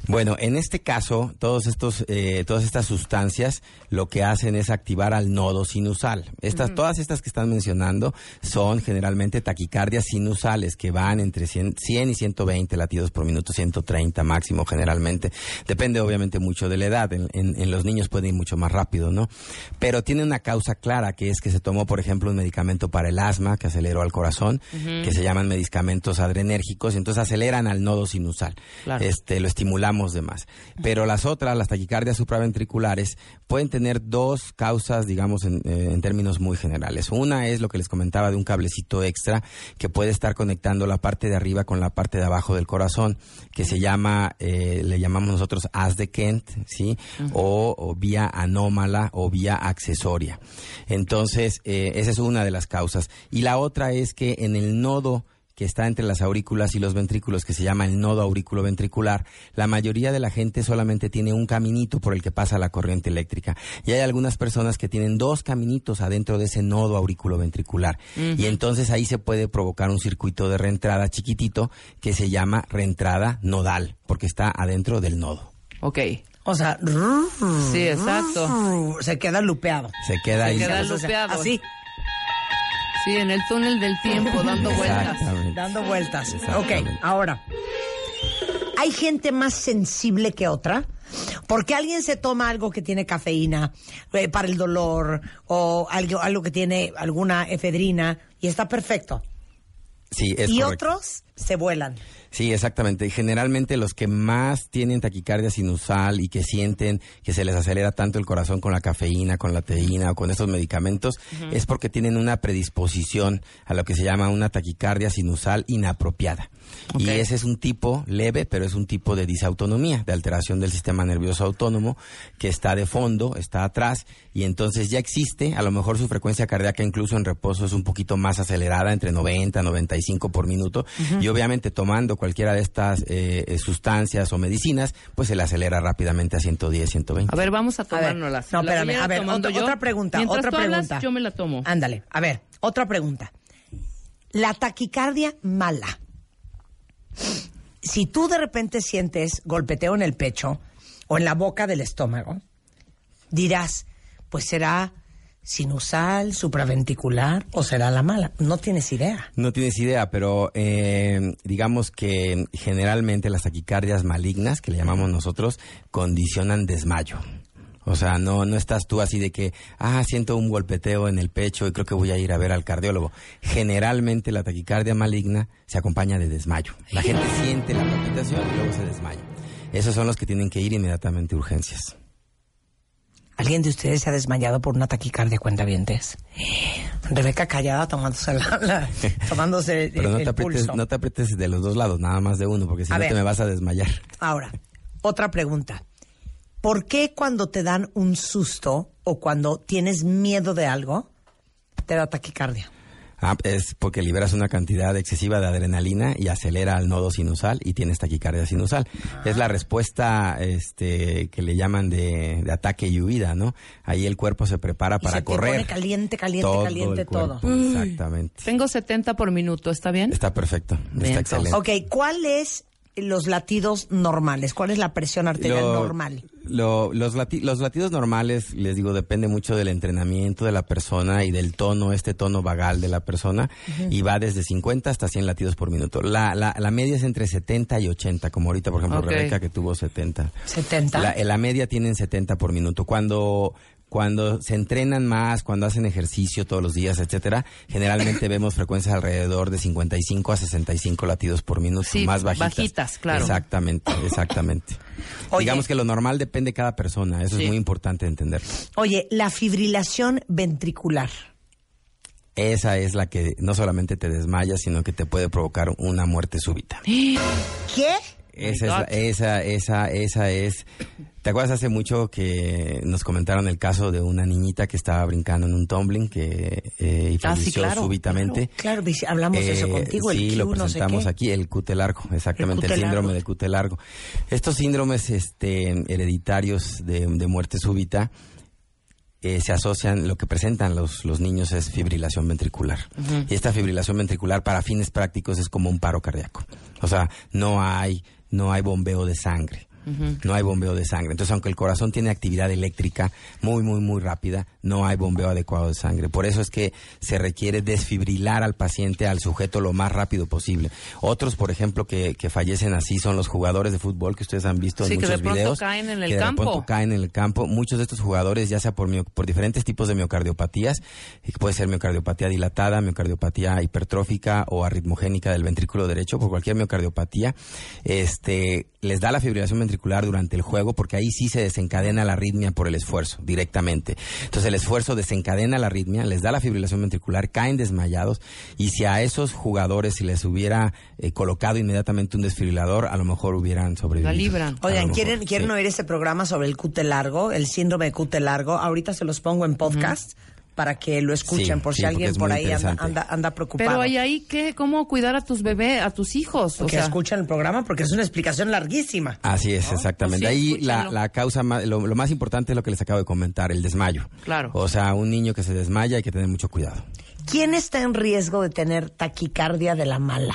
Bueno, en este caso, todos estos, eh, todas estas sustancias lo que hacen es activar al nodo sinusal. Estas, uh-huh. Todas estas que están mencionando son generalmente taquicardias sinusales que van entre cien, cien y ciento veinte latidos por minuto, ciento treinta máximo generalmente. Depende obviamente mucho de la edad. En, en, en los niños puede ir mucho más rápido, ¿no? Pero tiene una causa clara, que es que se tomó, por ejemplo, un medicamento para el asma que aceleró al corazón, uh-huh. que se llaman medicamentos adrenérgicos, y entonces aceleran al nodo sinusal. Claro. Este, lo estimulamos de más. Pero las otras, las taquicardias supraventriculares, pueden tener dos causas, digamos, en, eh, en términos muy generales. Una es lo que les comentaba de un cablecito extra que puede estar conectando la parte de arriba con la parte de abajo del corazón, que se llama, eh, le llamamos nosotros haz de Kent, ¿sí? Uh-huh. O, o vía anómala o vía accesoria. Entonces, eh, esa es una de las causas. Y la otra es que en el nodo que está entre las aurículas y los ventrículos, que se llama el nodo auriculoventricular, la mayoría de la gente solamente tiene un caminito por el que pasa la corriente eléctrica. Y hay algunas personas que tienen dos caminitos adentro de ese nodo auriculoventricular. Uh-huh. Y entonces ahí se puede provocar un circuito de reentrada chiquitito que se llama reentrada nodal, porque está adentro del nodo. Ok. O sea, sí, exacto. Se queda lupeado. Se queda se ahí. Se queda lupeado. Así. Sí, en el túnel del tiempo, dando vueltas. Dando vueltas. Ok, ahora, ¿hay gente más sensible que otra? Porque alguien se toma algo que tiene cafeína eh, para el dolor o algo, algo que tiene alguna efedrina y está perfecto. Sí, es y correcto. Otros se vuelan. Sí, exactamente. Generalmente los que más tienen taquicardia sinusal y que sienten que se les acelera tanto el corazón con la cafeína, con la teína o con estos medicamentos, uh-huh. es porque tienen una predisposición a lo que se llama una taquicardia sinusal inapropiada. Okay. Y ese es un tipo leve, pero es un tipo de disautonomía, de alteración del sistema nervioso autónomo que está de fondo, está atrás, y entonces ya existe. A lo mejor su frecuencia cardíaca incluso en reposo es un poquito más acelerada, entre noventa, noventa y cinco por minuto, uh-huh. y obviamente tomando cualquiera de estas eh, sustancias o medicinas, pues se le acelera rápidamente a ciento diez, ciento veinte. A ver, vamos a tomárnoslas. No, espérame, a ver, otra, otra pregunta, Mientras otra tú pregunta. Hablas, yo me la tomo. Ándale, a ver, otra pregunta. La taquicardia mala. Si tú de repente sientes golpeteo en el pecho o en la boca del estómago, dirás, pues será sinusal, supraventricular o será la mala. No tienes idea. No tienes idea, pero eh, digamos que generalmente las taquicardias malignas, que le llamamos nosotros, condicionan desmayo. O sea, no no estás tú así de que, ah, siento un golpeteo en el pecho y creo que voy a ir a ver al cardiólogo. Generalmente la taquicardia maligna se acompaña de desmayo. La gente siente la palpitación y luego se desmaya. Esos son los que tienen que ir inmediatamente a urgencias. ¿Alguien de ustedes se ha desmayado por una taquicardia, cuentavientes? Rebeca callada tomándose la, la tomándose Pero no el te aprietes, pulso. no te aprietes de los dos lados, nada más de uno, porque si A no ver. te me vas a desmayar. Ahora, otra pregunta. ¿Por qué cuando te dan un susto o cuando tienes miedo de algo, te da taquicardia? Ah, es porque liberas una cantidad excesiva de adrenalina y acelera al nodo sinusal y tienes taquicardia sinusal. Ah. Es la respuesta este, que le llaman de, de ataque y huida, ¿no? Ahí el cuerpo se prepara y para se correr. Te pone caliente, caliente, todo caliente, todo. Exactamente. Tengo setenta por minuto, ¿está bien? Está perfecto, Bien, está excelente. Ok, ¿cuál es los latidos normales? ¿Cuál es la presión arterial Lo- normal? Lo, los, lati- los latidos normales, les digo, depende mucho del entrenamiento de la persona y del tono, este tono vagal de la persona, uh-huh. y va desde cincuenta hasta cien latidos por minuto. La, la, la media es entre setenta y ochenta, como ahorita, por ejemplo, Ok. Rebeca, que tuvo setenta. ¿setenta? La, la media tienen setenta por minuto. Cuando... Cuando se entrenan más, cuando hacen ejercicio todos los días, etcétera, generalmente vemos frecuencias alrededor de cincuenta y cinco a sesenta y cinco latidos por minuto, Sí, más bajitas. bajitas, claro. Exactamente, exactamente. Oye. Digamos que lo normal depende de cada persona, eso Sí. es muy importante entender. Oye, la fibrilación ventricular. Esa es la que no solamente te desmaya, sino que te puede provocar una muerte súbita. ¿Qué? Esa es, la- esa, esa, esa es. ¿Te acuerdas hace mucho que nos comentaron el caso de una niñita que estaba brincando en un tumbling que eh, y Ah, sí, falleció claro, súbitamente? Claro, vis- hablamos de eso Eh, contigo, el sí, Q, lo no sé presentamos qué. aquí, el Q T largo, exactamente, El el, Q T síndrome largo. del Q T largo. Estos síndromes este, hereditarios de, de muerte súbita eh, se asocian, lo que presentan los, los niños es fibrilación ventricular. Ujú. Y esta fibrilación ventricular, para fines prácticos, es como un paro cardíaco. O sea, no hay, no hay bombeo de sangre. Uh-huh. No hay bombeo de sangre. Entonces, aunque el corazón tiene actividad eléctrica muy, muy, muy rápida, no hay bombeo adecuado de sangre. Por eso es que se requiere desfibrilar al paciente, al sujeto, lo más rápido posible. Otros, por ejemplo, que, que fallecen así son los jugadores de fútbol que ustedes han visto en sí, muchos que de pronto videos. Caen en el que campo. de pronto caen en el campo. Muchos de estos jugadores, ya sea por, mio, por diferentes tipos de miocardiopatías, puede ser miocardiopatía dilatada, miocardiopatía hipertrófica o arritmogénica del ventrículo derecho, por cualquier miocardiopatía, este, les da la fibrilación ventricular durante el juego, porque ahí sí se desencadena la arritmia por el esfuerzo, directamente. Entonces el esfuerzo desencadena la arritmia, les da la fibrilación ventricular, caen desmayados, y si a esos jugadores si les hubiera eh, colocado inmediatamente un desfibrilador, a lo mejor hubieran sobrevivido. La libran. Oigan, mejor, ¿quieren, ¿quieren sí. oír ese programa sobre el cute largo, el síndrome de cute largo? Ahorita se los pongo en podcast. Uh-huh. Para que lo escuchen, sí, por sí, si alguien por ahí anda, anda, anda preocupado. Pero hay ahí que, ¿cómo cuidar a tus bebés, a tus hijos? Porque o sea, escuchan el programa, porque es una explicación larguísima. Así es, ¿no? Exactamente. Pues sí, ahí la, la causa, más, lo, lo más importante es lo que les acabo de comentar, el desmayo. Claro. O sea, un niño que se desmaya hay que tener mucho cuidado. ¿Quién está en riesgo de tener taquicardia de la mala?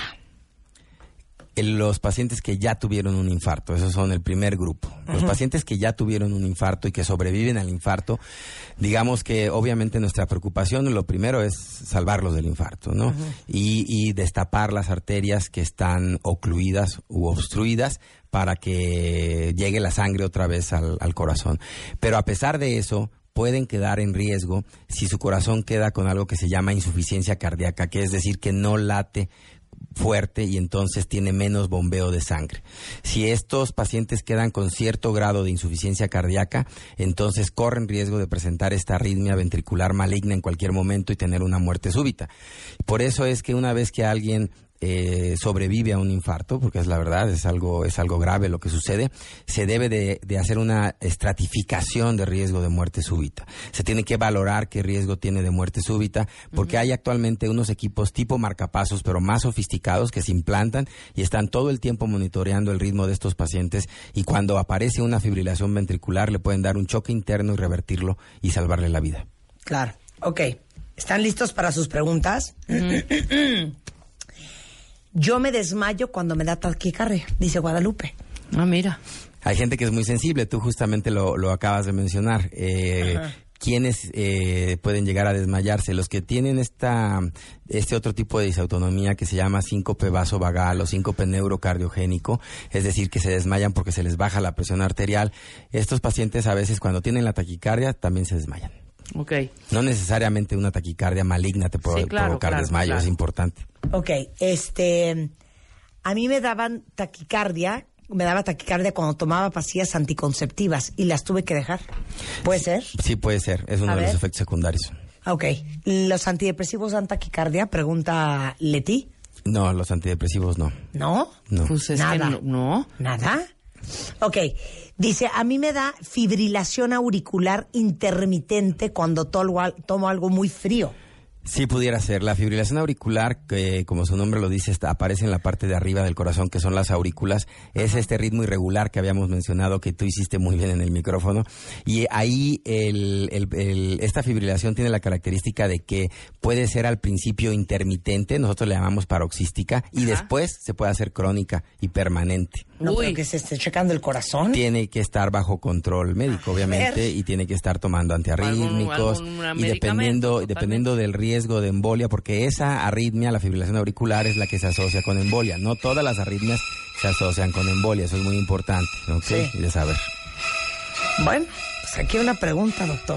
Los pacientes que ya tuvieron un infarto, esos son el primer grupo. Los uh-huh. pacientes que ya tuvieron un infarto y que sobreviven al infarto, digamos que obviamente nuestra preocupación, lo primero es salvarlos del infarto, ¿no? Uh-huh. Y, y destapar las arterias que están ocluidas u obstruidas para que llegue la sangre otra vez al, al corazón. Pero a pesar de eso, pueden quedar en riesgo si su corazón queda con algo que se llama insuficiencia cardíaca, que es decir, que no late fuerte y entonces tiene menos bombeo de sangre. Si estos pacientes quedan con cierto grado de insuficiencia cardíaca, entonces corren riesgo de presentar esta arritmia ventricular maligna en cualquier momento y tener una muerte súbita. Por eso es que una vez que alguien Eh, sobrevive a un infarto, porque es la verdad, es algo, es algo grave lo que sucede, se debe de, de hacer una estratificación de riesgo de muerte súbita. Se tiene que valorar qué riesgo tiene de muerte súbita, porque uh-huh. hay actualmente unos equipos tipo marcapasos, pero más sofisticados, que se implantan y están todo el tiempo monitoreando el ritmo de estos pacientes, y cuando aparece una fibrilación ventricular le pueden dar un choque interno y revertirlo y salvarle la vida. Claro. Ok. ¿Están listos para sus preguntas? Uh-huh. Yo me desmayo cuando me da taquicardia, dice Guadalupe. Ah, mira. Hay gente que es muy sensible, tú justamente lo, lo acabas de mencionar. Eh, ¿Quiénes eh, pueden llegar a desmayarse? Los que tienen esta este otro tipo de disautonomía que se llama síncope vasovagal o síncope neurocardiogénico, es decir, que se desmayan porque se les baja la presión arterial. Estos pacientes a veces cuando tienen la taquicardia también se desmayan. Okay. No necesariamente una taquicardia maligna te puede sí, claro, provocar claro, desmayo, claro. Es importante. Ok, este, a mí me daban taquicardia, me daba taquicardia cuando tomaba pastillas anticonceptivas y las tuve que dejar. ¿Puede ser? Sí, puede ser, es uno a de ver. los efectos secundarios. Ok, ¿los antidepresivos dan taquicardia? Pregunta Leti. No, los antidepresivos no. ¿No? No. Pues es Nada. Que no, no. ¿Nada? Ok, dice, a mí me da fibrilación auricular intermitente cuando tomo, tomo algo muy frío. Sí, pudiera ser. La fibrilación auricular, que como su nombre lo dice, está, aparece en la parte de arriba del corazón, que son las aurículas. Es este ritmo irregular que habíamos mencionado, que tú hiciste muy bien en el micrófono. Y ahí el, el, el, esta fibrilación tiene la característica de que puede ser al principio intermitente, nosotros le llamamos paroxística, y Ajá. después se puede hacer crónica y permanente. No, pero que se esté checando el corazón. Tiene que estar bajo control médico, obviamente, y tiene que estar tomando antiarrítmicos. ¿Algún, algún y dependiendo, dependiendo del riesgo de embolia, porque esa arritmia, la fibrilación auricular, es la que se asocia con embolia. No todas las arritmias se asocian con embolia, eso es muy importante, ¿ok? Sí. Y de saber. Bueno, pues aquí una pregunta, doctor.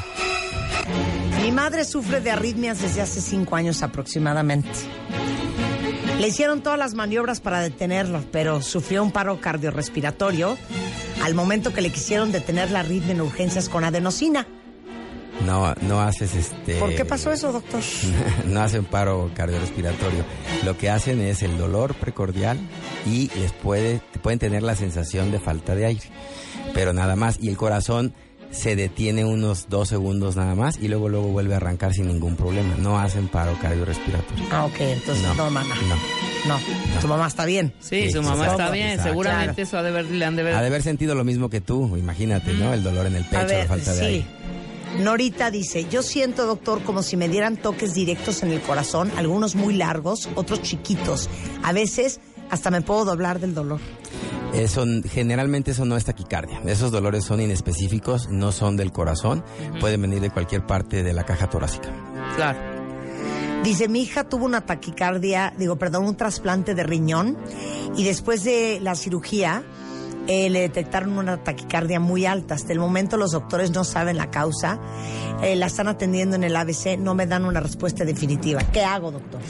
Mi madre sufre de arritmias desde hace cinco años aproximadamente. Le hicieron todas las maniobras para detenerlo, pero sufrió un paro cardiorrespiratorio al momento que le quisieron detener la arritmia en urgencias con adenosina. No, no haces este... ¿Por qué pasó eso, doctor? No hacen paro cardiorrespiratorio. Lo que hacen es el dolor precordial y les puede, pueden tener la sensación de falta de aire, pero nada más. Y el corazón se detiene unos dos segundos nada más y luego luego vuelve a arrancar sin ningún problema. No hacen paro cardiorrespiratorio. Ah, ok, entonces no, no mamá. No. No. no. ¿Tu mamá está bien? Sí, sí su mamá exacto, está bien. exacto. Seguramente Claro. eso ha de haber, le han de ver... Ha de haber sentido lo mismo que tú, imagínate, ¿no? El dolor en el pecho, A ver, la falta sí. de aire. Norita dice, yo siento, doctor, como si me dieran toques directos en el corazón, algunos muy largos, otros chiquitos. A veces hasta me puedo doblar del dolor. Eso, generalmente eso no es taquicardia. Esos dolores son inespecíficos, no son del corazón, uh-huh. pueden venir de cualquier parte de la caja torácica. Claro. Dice, mi hija tuvo una taquicardia, digo, perdón, un trasplante de riñón y después de la cirugía eh, le detectaron una taquicardia muy alta. Hasta el momento los doctores no saben la causa, eh, la están atendiendo en el A B C, no me dan una respuesta definitiva. ¿Qué hago, doctor?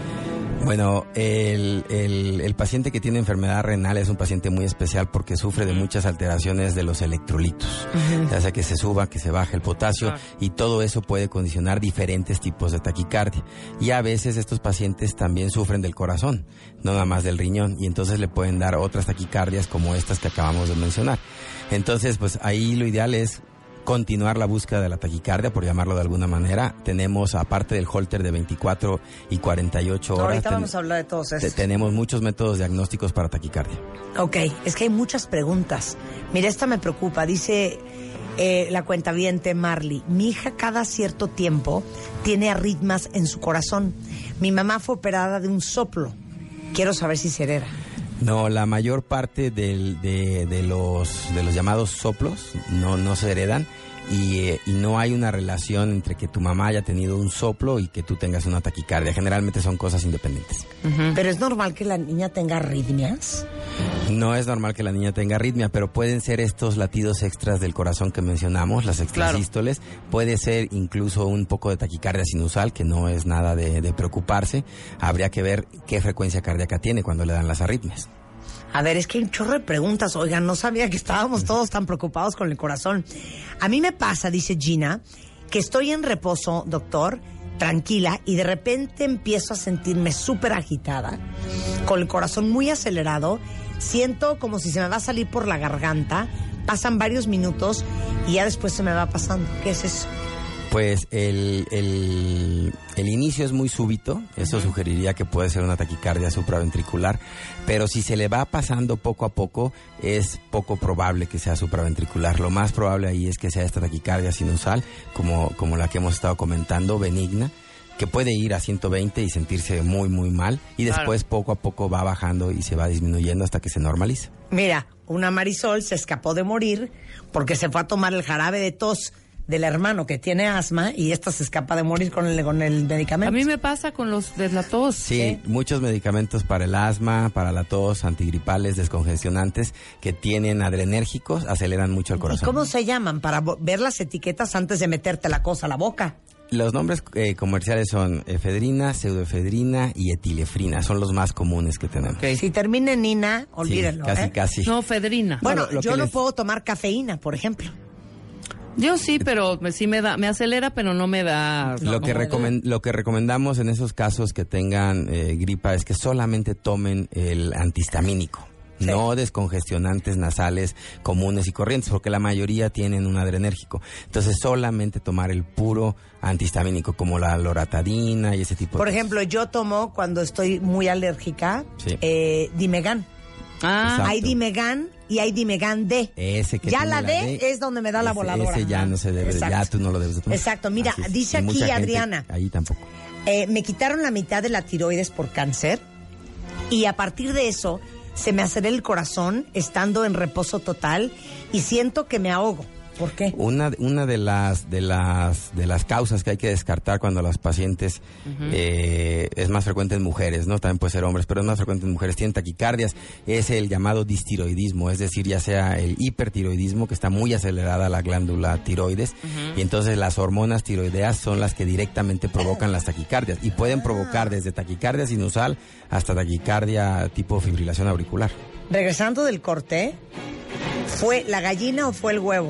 Bueno, el, el, el paciente que tiene enfermedad renal es un paciente muy especial porque sufre de muchas alteraciones de los electrolitos. Uh-huh. Ya sea que se suba, que se baje el potasio, uh-huh. y todo eso puede condicionar diferentes tipos de taquicardia. Y a veces estos pacientes también sufren del corazón, no nada más del riñón, y entonces le pueden dar otras taquicardias como estas que acabamos de mencionar. Entonces, pues ahí lo ideal es continuar la búsqueda de la taquicardia, por llamarlo de alguna manera. Tenemos, aparte del Holter de veinticuatro y cuarenta y ocho horas... Ahorita vamos a hablar de todos esos. Tenemos muchos métodos diagnósticos para taquicardia. Ok, es que hay muchas preguntas. Mira, esta me preocupa. Dice eh, la cuentaviente Marley, mi hija cada cierto tiempo tiene arritmias en su corazón. Mi mamá fue operada de un soplo. Quiero saber si se hereda. No, la mayor parte del, de, de, los, de los llamados soplos no, no se heredan y, eh, y no hay una relación entre que tu mamá haya tenido un soplo y que tú tengas una taquicardia. Generalmente son cosas independientes. Uh-huh. ¿Pero es normal que la niña tenga arritmias? No es normal que la niña tenga arritmia, pero pueden ser estos latidos extras del corazón que mencionamos, las extrasístoles. Claro. Puede ser incluso un poco de taquicardia sinusal, que no es nada de, de preocuparse. Habría que ver qué frecuencia cardíaca tiene cuando le dan las arritmias. A ver, es que hay un chorro de preguntas. Oigan, no sabía que estábamos todos tan preocupados con el corazón. A mí me pasa, dice Gina, que estoy en reposo, doctor, tranquila, y de repente empiezo a sentirme súper agitada, con el corazón muy acelerado. Siento como si se me va a salir por la garganta. Pasan varios minutos y ya después se me va pasando. ¿Qué es eso? Pues el, el, el inicio es muy súbito, eso uh-huh. sugeriría que puede ser una taquicardia supraventricular, pero si se le va pasando poco a poco, es poco probable que sea supraventricular. Lo más probable ahí es que sea esta taquicardia sinusal, como, como la que hemos estado comentando, benigna, que puede ir a ciento veinte y sentirse muy, muy mal, y después claro. poco a poco va bajando y se va disminuyendo hasta que se normaliza. Mira, una Marisol se escapó de morir porque se fue a tomar el jarabe de tos del hermano que tiene asma y esta se escapa de morir con el, con el medicamento. A mí me pasa con los de la tos. Sí, ¿sí? Muchos medicamentos para el asma, para la tos, antigripales, descongestionantes, que tienen adrenérgicos, aceleran mucho el corazón. ¿Y cómo se llaman? Para ver las etiquetas antes de meterte la cosa a la boca. Los nombres eh, comerciales son efedrina, pseudoefedrina y etilefrina. Son los más comunes que tenemos. Okay. Si termina en ina, olvídenlo. Sí, casi, ¿eh? casi. No, efedrina. Bueno, no, yo no les... puedo tomar cafeína, por ejemplo. Yo sí, pero sí me da, me acelera, pero no me da... Lo, no, que, no recomend, lo que recomendamos en esos casos que tengan eh, gripa es que solamente tomen el antihistamínico. Sí. No descongestionantes nasales comunes y corrientes, porque la mayoría tienen un adrenérgico. Entonces, solamente tomar el puro antihistamínico, como la loratadina y ese tipo de Por cosas. ejemplo, yo tomo, cuando estoy muy alérgica, sí. eh, Dimegan. Ah, exacto. Hay Dimegan y hay Dimegan D. Ese que ya tiene la, la D, D es donde me da la ese, voladora. Ese ya no se debe, Exacto. ya tú no lo debes de tomar. Exacto, mira, Así es. dice Y aquí mucha gente, Adriana. ahí tampoco. Eh, me quitaron la mitad de la tiroides por cáncer y a partir de eso se me acelera el corazón estando en reposo total y siento que me ahogo. ¿Por qué? Una, una de las de las de las causas que hay que descartar cuando las pacientes uh-huh. eh, es más frecuente en mujeres, ¿no? También puede ser hombres, pero es más frecuente en mujeres, tienen taquicardias, es el llamado distiroidismo, es decir, ya sea el hipertiroidismo, que está muy acelerada la glándula tiroides, uh-huh. y entonces las hormonas tiroideas son las que directamente provocan las taquicardias y pueden provocar desde taquicardia sinusal hasta taquicardia tipo fibrilación auricular. Regresando del corte, ¿fue la gallina o fue el huevo?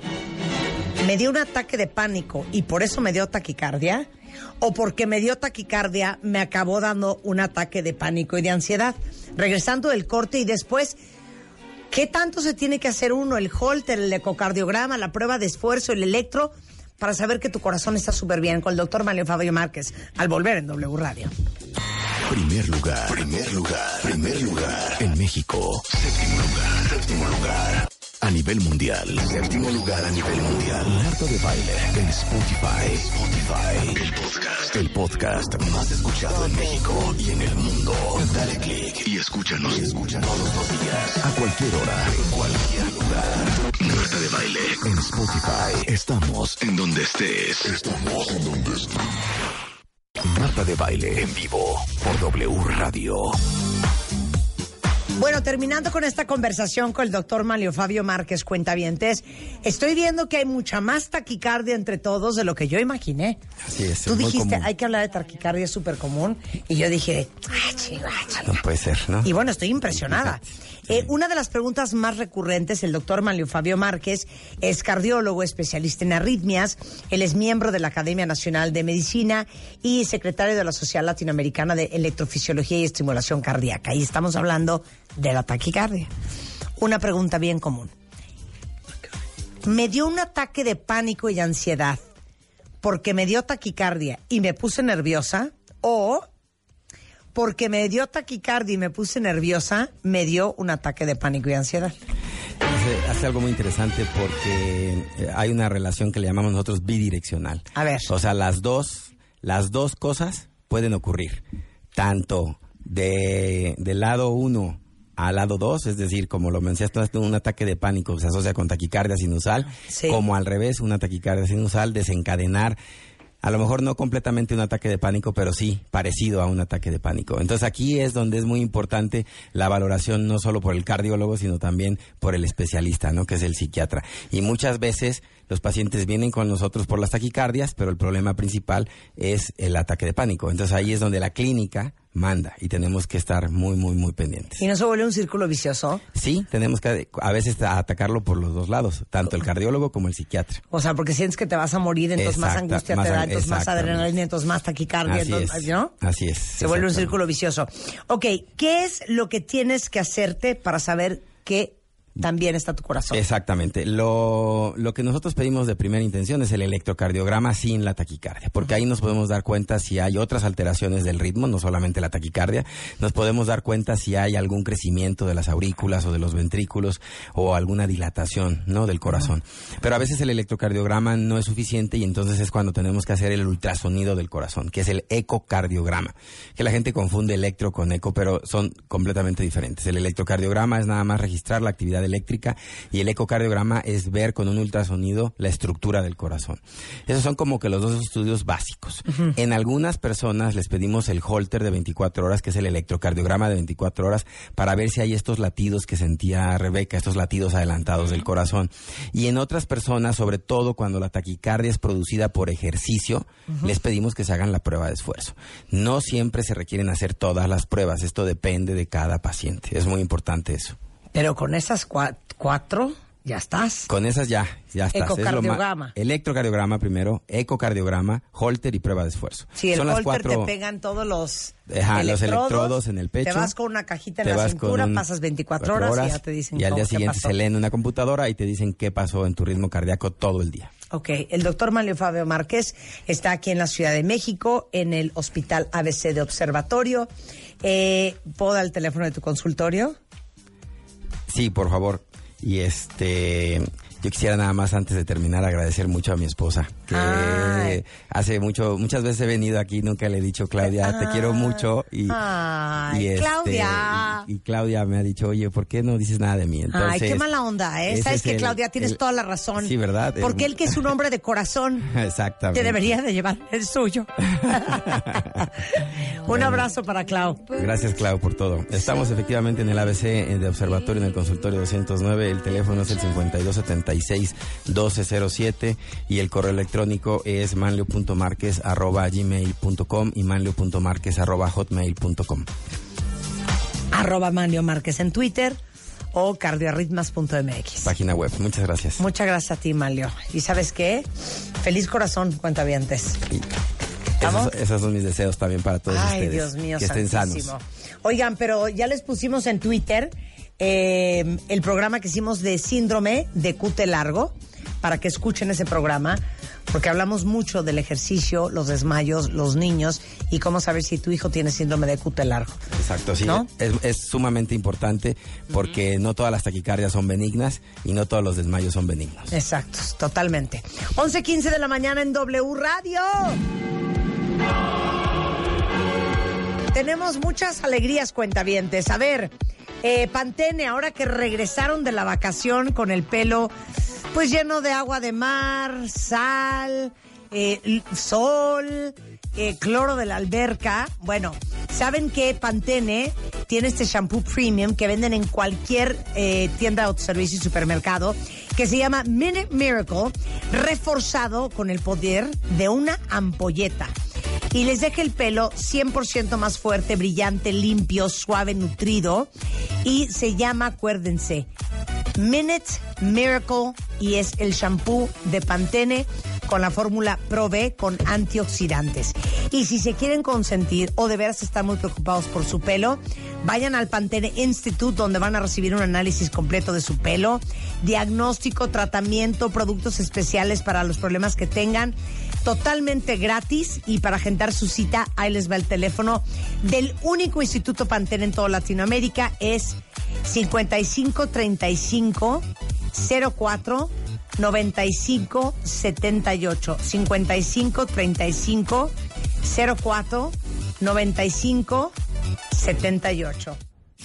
¿Me dio un ataque de pánico y por eso me dio taquicardia? ¿O porque me dio taquicardia me acabó dando un ataque de pánico y de ansiedad? Regresando del corte y después, ¿qué tanto se tiene que hacer uno? El Holter, el ecocardiograma, la prueba de esfuerzo, el electro, para saber que tu corazón está súper bien. Con el doctor Mario Fabio Márquez, al volver en W Radio. Primer lugar, primer lugar, primer lugar en México. Séptimo lugar, séptimo lugar. a nivel mundial. Séptimo lugar a nivel mundial. Marta de Baile en Spotify. Spotify. El podcast. El podcast más escuchado en México y en el mundo. Dale click y escúchanos. Escúchanos todos los días. A cualquier hora. En cualquier lugar. Marta de Baile en Spotify. Estamos en donde estés. Estamos en donde estés. Marta de Baile en vivo por W Radio. Bueno, terminando con esta conversación con el doctor Manlio Fabio Márquez, cuentavientes, estoy viendo que hay mucha más taquicardia entre todos de lo que yo imaginé. Así es. Tú es dijiste, muy común. hay que hablar de taquicardia, es súper común, y yo dije, ah, chiva, chiva. No puede ser, ¿no? Y bueno, estoy impresionada. Eh, una de las preguntas más recurrentes, el doctor Manlio Fabio Márquez es cardiólogo, especialista en arritmias, él es miembro de la Academia Nacional de Medicina y secretario de la Sociedad Latinoamericana de Electrofisiología y Estimulación Cardíaca. Y estamos hablando de la taquicardia. Una pregunta bien común. ¿Me dio un ataque de pánico y ansiedad porque me dio taquicardia y me puse nerviosa? ¿O porque me dio taquicardia y me puse nerviosa, me dio un ataque de pánico y ansiedad? Hace, hace algo muy interesante porque hay una relación que le llamamos nosotros bidireccional. A ver. O sea, las dos, las dos cosas pueden ocurrir. Tanto de, del lado uno al lado dos, es decir, como lo mencionaste, un ataque de pánico se asocia con taquicardia sinusal, sí. Como al revés, una taquicardia sinusal desencadenar, a lo mejor no completamente un ataque de pánico, pero sí parecido a un ataque de pánico. Entonces aquí es donde es muy importante la valoración no solo por el cardiólogo, sino también por el especialista, ¿no? Que es el psiquiatra. Y muchas veces los pacientes vienen con nosotros por las taquicardias, pero el problema principal es el ataque de pánico. Entonces ahí es donde la clínica manda y tenemos que estar muy, muy, muy pendientes. ¿Y no se vuelve un círculo vicioso? Sí, tenemos que a veces atacarlo por los dos lados, tanto el cardiólogo como el psiquiatra. O sea, porque sientes que te vas a morir, entonces Exacta, más angustia más te da, an- entonces más adrenalina, entonces más taquicardia, Así entonces, es, ¿no? así es. Se vuelve un exactamente. círculo vicioso. Ok, ¿qué es lo que tienes que hacerte para saber que también está tu corazón? Exactamente. Lo, lo que nosotros pedimos de primera intención es el electrocardiograma sin la taquicardia, porque ahí nos podemos dar cuenta si hay otras alteraciones del ritmo, no solamente la taquicardia. Nos podemos dar cuenta si hay algún crecimiento de las aurículas o de los ventrículos o alguna dilatación, ¿no? del corazón. Uh-huh. Pero a veces el electrocardiograma no es suficiente y entonces es cuando tenemos que hacer el ultrasonido del corazón, que es el ecocardiograma, que la gente confunde electro con eco, pero son completamente diferentes. El electrocardiograma es nada más registrar la actividad eléctrica y el ecocardiograma es ver con un ultrasonido la estructura del corazón. Esos son como que los dos estudios básicos. Uh-huh. En algunas personas les pedimos el Holter de veinticuatro horas, que es el electrocardiograma de veinticuatro horas, para ver si hay estos latidos que sentía Rebeca, estos latidos adelantados uh-huh. del corazón. Y en otras personas, sobre todo cuando la taquicardia es producida por ejercicio, uh-huh. les pedimos que se hagan la prueba de esfuerzo. No siempre se requieren hacer todas las pruebas, esto depende de cada paciente. Es muy importante eso. Pero con esas cua- cuatro, ya estás. Con esas ya, ya estás. Ecocardiograma. Es lo ma- electrocardiograma primero, ecocardiograma, Holter y prueba de esfuerzo. Sí, el Son las Holter cuatro... te pegan todos los, Ajá, electrodos, los electrodos en el pecho. Te vas con una cajita en te la vas cintura, un, pasas veinticuatro horas, horas y ya te dicen y al día cómo, siguiente se lee en una computadora y te dicen qué pasó en tu ritmo cardíaco todo el día. Ok, el doctor Manlio Fabio Márquez está aquí en la Ciudad de México, en el Hospital A B C de Observatorio. Eh, ¿Puedo dar el teléfono de tu consultorio? Sí, por favor. Y este, yo quisiera nada más antes de terminar agradecer mucho a mi esposa, que Ay. hace mucho, muchas veces he venido aquí, nunca le he dicho, Claudia, Ay. te quiero mucho. Y, Ay, y este, Claudia. Y, y Claudia me ha dicho, oye, ¿por qué no dices nada de mí? Entonces, Ay, qué mala onda, ¿eh? Sabes que, el, Claudia, tienes el, toda la razón. Sí, ¿verdad? Porque el, él que es un hombre de corazón, exactamente, te debería de llevar el suyo. Un bueno, abrazo para Clau. Gracias, Clau, por todo. Estamos efectivamente en el A B C de Observatorio, en el consultorio doscientos nueve. El teléfono es el cincuenta y dos setenta y seis doce cero siete y el correo electrónico es manlio punto marquez arroba gmail punto com y manlio punto marquez arroba hotmail punto com. Arroba Manlio Márquez en Twitter o cardioarritmas punto m x. Página web. Muchas gracias. Muchas gracias a ti, Manlio. ¿Y sabes qué? Feliz corazón, cuentavientes. Sí. Esos, esos son mis deseos también para todos Ay, ustedes. Dios mío, que estén santísimo. sanos. Oigan, pero ya les pusimos en Twitter eh, el programa que hicimos de síndrome de cute largo, para que escuchen ese programa, porque hablamos mucho del ejercicio, los desmayos, los niños y cómo saber si tu hijo tiene síndrome de cutis largo. Exacto, sí. ¿No? Es, es sumamente importante porque uh-huh. no todas las taquicardias son benignas y no todos los desmayos son benignos. Exacto, totalmente. once quince de la mañana en W Radio. Tenemos muchas alegrías, cuentavientes. A ver, eh, Pantene, ahora que regresaron de la vacación con el pelo pues lleno de agua de mar, sal, eh, sol, eh, cloro de la alberca. Bueno, ¿saben que Pantene tiene este shampoo premium que venden en cualquier eh, tienda de autoservicio y supermercado, que se llama Minute Miracle, reforzado con el poder de una ampolleta? Y les deja el pelo cien por ciento más fuerte, brillante, limpio, suave, nutrido. Y se llama, acuérdense, Minute Miracle, y es el shampoo de Pantene con la fórmula Pro B con antioxidantes. Y si se quieren consentir o de veras están muy preocupados por su pelo, vayan al Pantene Institute, donde van a recibir un análisis completo de su pelo, diagnóstico, tratamiento, productos especiales para los problemas que tengan, totalmente gratis. Y para agendar su cita, ahí les va el teléfono del único instituto Pantene en toda Latinoamérica, es cincuenta y cinco treinta y cinco cero cuatro noventa y cinco setenta y ocho. cincuenta y cinco treinta y cinco cero cuatro noventa y cinco setenta y ocho.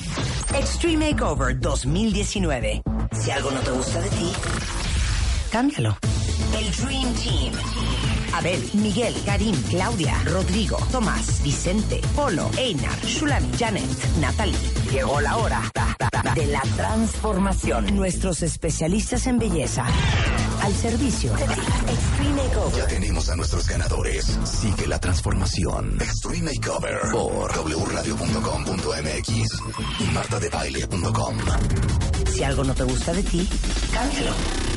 Extreme Makeover dos mil diecinueve. Si algo no te gusta de ti, cámbialo. El Dream Team. Abel, Miguel, Karim, Claudia, Rodrigo, Tomás, Vicente, Polo, Einar, Shulami, Janet, Natalie. Llegó la hora de la transformación. Nuestros especialistas en belleza al servicio de ti. Extreme Makeover. Ya tenemos a nuestros ganadores. Sigue la transformación. Extreme Makeover por doble u radio punto com punto m x y marta de baile punto com. Si algo no te gusta de ti, cámbialo.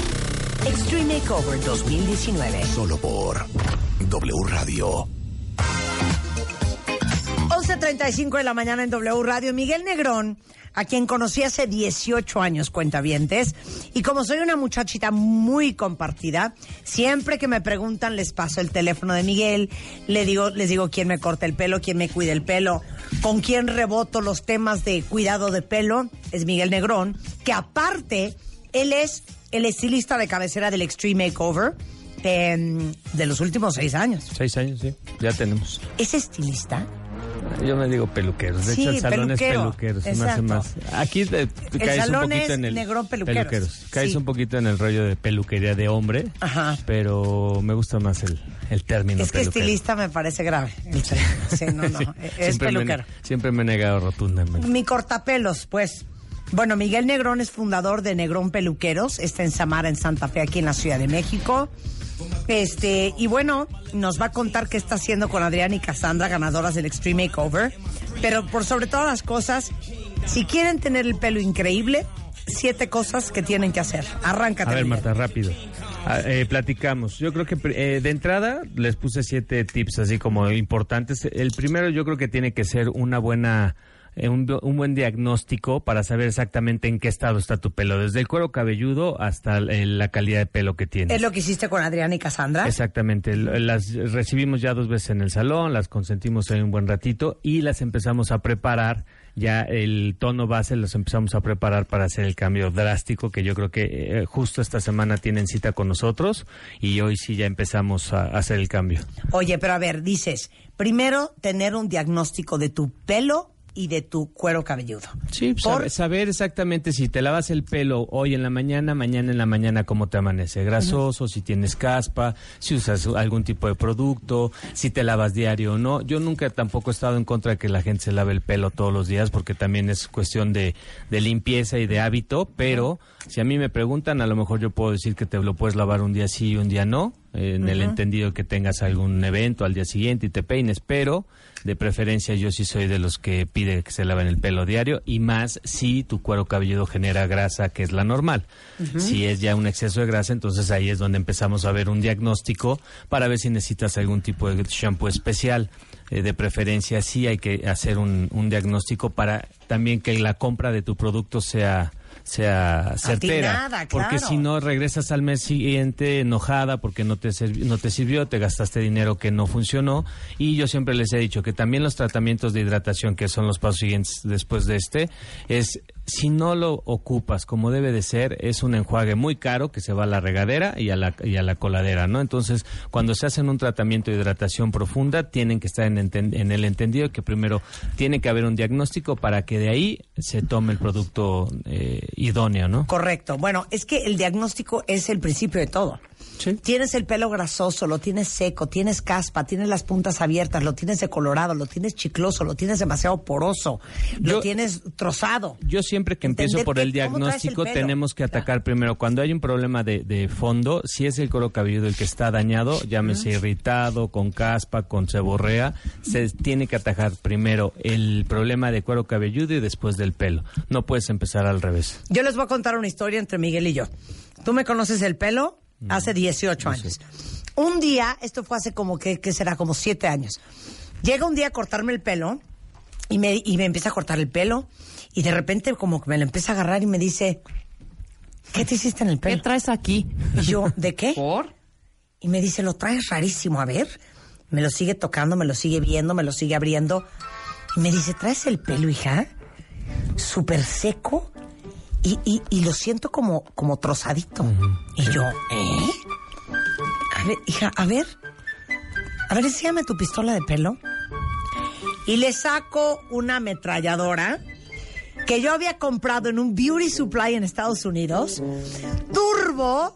Extreme Makeover dos mil diecinueve. Solo por W Radio. once treinta y cinco de la mañana en W Radio. Miguel Negrón, a quien conocí hace dieciocho años, cuentavientes, y como soy una muchachita muy compartida, siempre que me preguntan les paso el teléfono de Miguel, le digo, les digo quién me corta el pelo, quién me cuida el pelo, con quién reboto los temas de cuidado de pelo. Es Miguel Negrón, que aparte, él es el estilista de cabecera del Extreme Makeover eh, de los últimos seis años. Seis años, sí, ya tenemos. ¿Es estilista? Yo me digo peluqueros. De sí, hecho, el salón peluquero, es peluqueros. Se me hace más. Aquí te, te el caes salón un poquito es en el. Negrón Peluqueros. peluqueros. Caes sí. un poquito en el rollo de peluquería de hombre. Ajá. Pero me gusta más el, el término. Es que peluquero. estilista me parece grave. Sí, no, no. Sí, es siempre peluquero. Me, siempre me he negado rotundamente. Mi cortapelos, pues. Bueno, Miguel Negrón es fundador de Negrón Peluqueros. Está en Samara, en Santa Fe, aquí en la Ciudad de México. Este, y bueno, nos va a contar qué está haciendo con Adrián y Cassandra, ganadoras del Extreme Makeover. Pero por sobre todas las cosas, si quieren tener el pelo increíble, siete cosas que tienen que hacer. Arráncate. A ver, Miguel. Marta, rápido. Ah, eh, platicamos. Yo creo que eh, de entrada les puse siete tips así como importantes. El primero yo creo que tiene que ser una buena... Un, un buen diagnóstico para saber exactamente en qué estado está tu pelo, desde el cuero cabelludo hasta el, la calidad de pelo que tienes. ¿Es lo que hiciste con Adrián y Cassandra? Exactamente, las recibimos ya dos veces en el salón, las consentimos ahí un buen ratito y las empezamos a preparar, ya el tono base los empezamos a preparar para hacer el cambio drástico, que yo creo que eh, justo esta semana tienen cita con nosotros y hoy sí ya empezamos a, a hacer el cambio. Oye, pero a ver, dices, primero tener un diagnóstico de tu pelo y de tu cuero cabelludo. Sí, pues, Por... saber exactamente si te lavas el pelo hoy en la mañana, mañana en la mañana cómo te amanece, grasoso, uh-huh. si tienes caspa, si usas algún tipo de producto, si te lavas diario o no. Yo nunca tampoco he estado en contra de que la gente se lave el pelo todos los días porque también es cuestión de, de limpieza y de hábito, pero si a mí me preguntan, a lo mejor yo puedo decir que te lo puedes lavar un día sí y un día no, en uh-huh. el entendido que tengas algún evento al día siguiente y te peines, pero de preferencia yo sí soy de los que pide que se laven el pelo diario y más si tu cuero cabelludo genera grasa, que es la normal. Uh-huh. Si es ya un exceso de grasa, entonces ahí es donde empezamos a ver un diagnóstico para ver si necesitas algún tipo de shampoo especial. Eh, de preferencia sí hay que hacer un, un diagnóstico para también que la compra de tu producto sea sea certera. Atinada, porque claro. si no, regresas al mes siguiente enojada porque no te, servi- no te sirvió, te gastaste dinero que no funcionó. Y yo siempre les he dicho que también los tratamientos de hidratación, que son los pasos siguientes después de este, es... Si no lo ocupas como debe de ser, es un enjuague muy caro que se va a la regadera y a la, y a la coladera, ¿no? Entonces, cuando se hacen un tratamiento de hidratación profunda, tienen que estar en, enten- en el entendido que primero tiene que haber un diagnóstico para que de ahí se tome el producto eh, idóneo, ¿no? Correcto. Bueno, es que el diagnóstico es el principio de todo. Sí. Tienes el pelo grasoso, lo tienes seco, tienes caspa, tienes las puntas abiertas, lo tienes decolorado, lo tienes chicloso, lo tienes demasiado poroso, lo Yo- tienes trozado. Yo siempre que empiezo Entender por que- el cómo traes el diagnóstico pelo. tenemos que atacar primero. Cuando hay un problema de, de fondo, si es el cuero cabelludo el que está dañado, llámese irritado, con caspa, con seborrea, se tiene que atacar primero el problema de cuero cabelludo y después del pelo. No puedes empezar al revés. Yo les voy a contar una historia entre Miguel y yo. Tú me conoces el pelo hace dieciocho años. Un día, esto fue hace como que, que será como siete años. Llega un día a cortarme el pelo y me, y me empieza a cortar el pelo y de repente como que me lo empieza a agarrar y me dice, ¿qué te hiciste en el pelo? ¿Qué traes aquí? Y yo, ¿de qué? ¿Por? Y me dice, lo traes rarísimo, a ver. Me lo sigue tocando, me lo sigue viendo, me lo sigue abriendo. Y me dice, ¿traes el pelo, hija? Súper seco y, y, y lo siento como, como trozadito. Y yo, ¿eh? A ver, hija, a ver. A ver, enséñame tu pistola de pelo. Y le saco una ametralladora que yo había comprado en un beauty supply en Estados Unidos, turbo,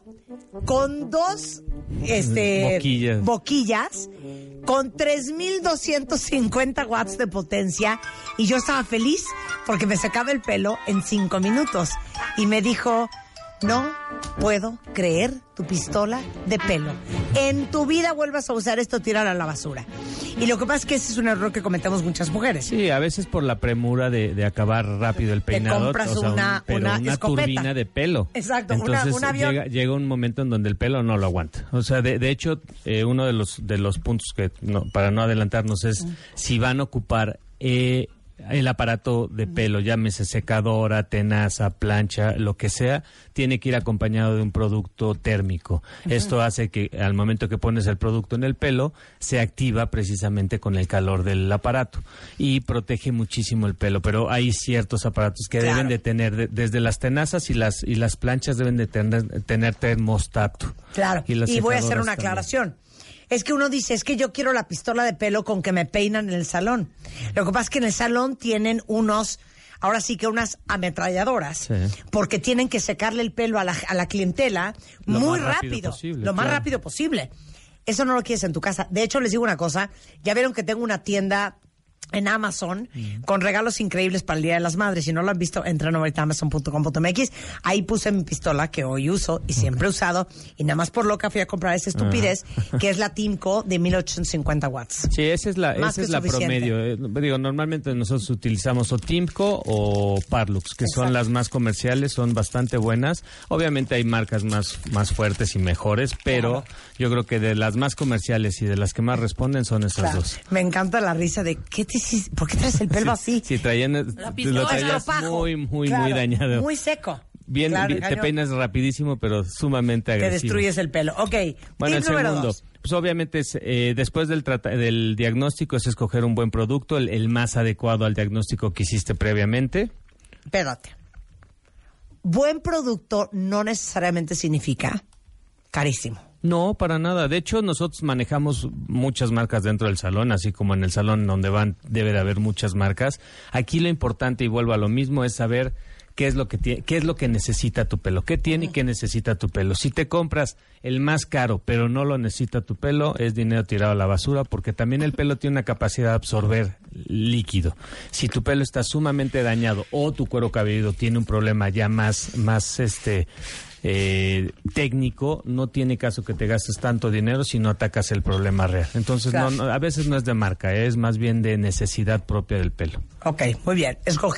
con dos este, Boquillas. boquillas, con tres mil doscientos cincuenta watts de potencia, y yo estaba feliz porque me secaba el pelo en cinco minutos. Y me dijo, no puedo creer tu pistola de pelo. En tu vida vuelvas a usar esto, tírala a la basura. Y lo que pasa es que ese es un error que cometemos muchas mujeres. Sí, a veces por la premura de, de acabar rápido el peinado. compras o sea, una- un- pero una una escopeta. turbina de pelo. Exacto, una- Entonces un avión. Llega, llega un momento en donde el pelo no lo aguanta. O sea, de, de hecho, eh, uno de los de los puntos que, no, para no adelantarnos, es si van a ocupar eh, el aparato de pelo, llámese secadora, tenaza, plancha, lo que sea, tiene que ir acompañado de un producto térmico. Esto hace que al momento que pones el producto en el pelo, se activa precisamente con el calor del aparato y protege muchísimo el pelo. Pero hay ciertos aparatos que Claro. deben de tener, de- desde las tenazas y las y las planchas deben de tener, tener termostato. Claro, Y y, las voy a hacer secadoras una también. aclaración. Es que uno dice, es que yo quiero la pistola de pelo con que me peinan en el salón. Lo que pasa es que en el salón tienen unos, ahora sí que unas ametralladoras, Sí. porque tienen que secarle el pelo a la, a la clientela Lo muy más rápido rápido, posible, lo más claro. rápido posible. Eso no lo quieres en tu casa. De hecho, les digo una cosa, ya vieron que tengo una tienda en Amazon con regalos increíbles para el Día de las Madres. Si no lo han visto, entren ahorita a amazon punto com punto m x. Ahí puse mi pistola que hoy uso y siempre he usado, y nada más por loca fui a comprar esa estupidez, que es la Timco de mil ochocientos cincuenta watts. Sí, esa es la, Más esa que es la suficiente. promedio. Eh, digo, normalmente nosotros utilizamos o Timco o Parlux, que son Exacto. las más comerciales, son bastante buenas. Obviamente hay marcas más, más fuertes y mejores, pero Claro. yo creo que de las más comerciales y de las que más responden son esas Claro. dos. Me encanta la risa de, ¿qué te hiciste? ¿Por qué traes el pelo así? Si traían, pistola. lo traías Estropajo. muy, muy, Claro, muy dañado. Muy seco. Bien, Claro, bien, el te cañón. peinas rapidísimo, pero sumamente Te agresivo. destruyes el pelo. Ok. Bueno, el Tip número segundo, dos. pues obviamente es, eh, después del, trata- del diagnóstico es escoger un buen producto, el, el más adecuado al diagnóstico que hiciste previamente. Espérate. Buen producto no necesariamente significa carísimo. No, para nada. De hecho, nosotros manejamos muchas marcas dentro del salón, así como en el salón donde van debe de haber muchas marcas. Aquí lo importante, y vuelvo a lo mismo, es saber qué es lo que tiene, qué es lo que necesita tu pelo, qué tiene y qué necesita tu pelo. Si te compras el más caro, pero no lo necesita tu pelo, es dinero tirado a la basura, porque también el pelo tiene una capacidad de absorber líquido. Si tu pelo está sumamente dañado o tu cuero cabelludo tiene un problema ya más, más este eh, técnico, no tiene caso que te gastes tanto dinero si no atacas el problema real. Entonces, Claro. no, no, a veces no es de marca, es más bien de necesidad propia del pelo. Ok, muy bien. Escoger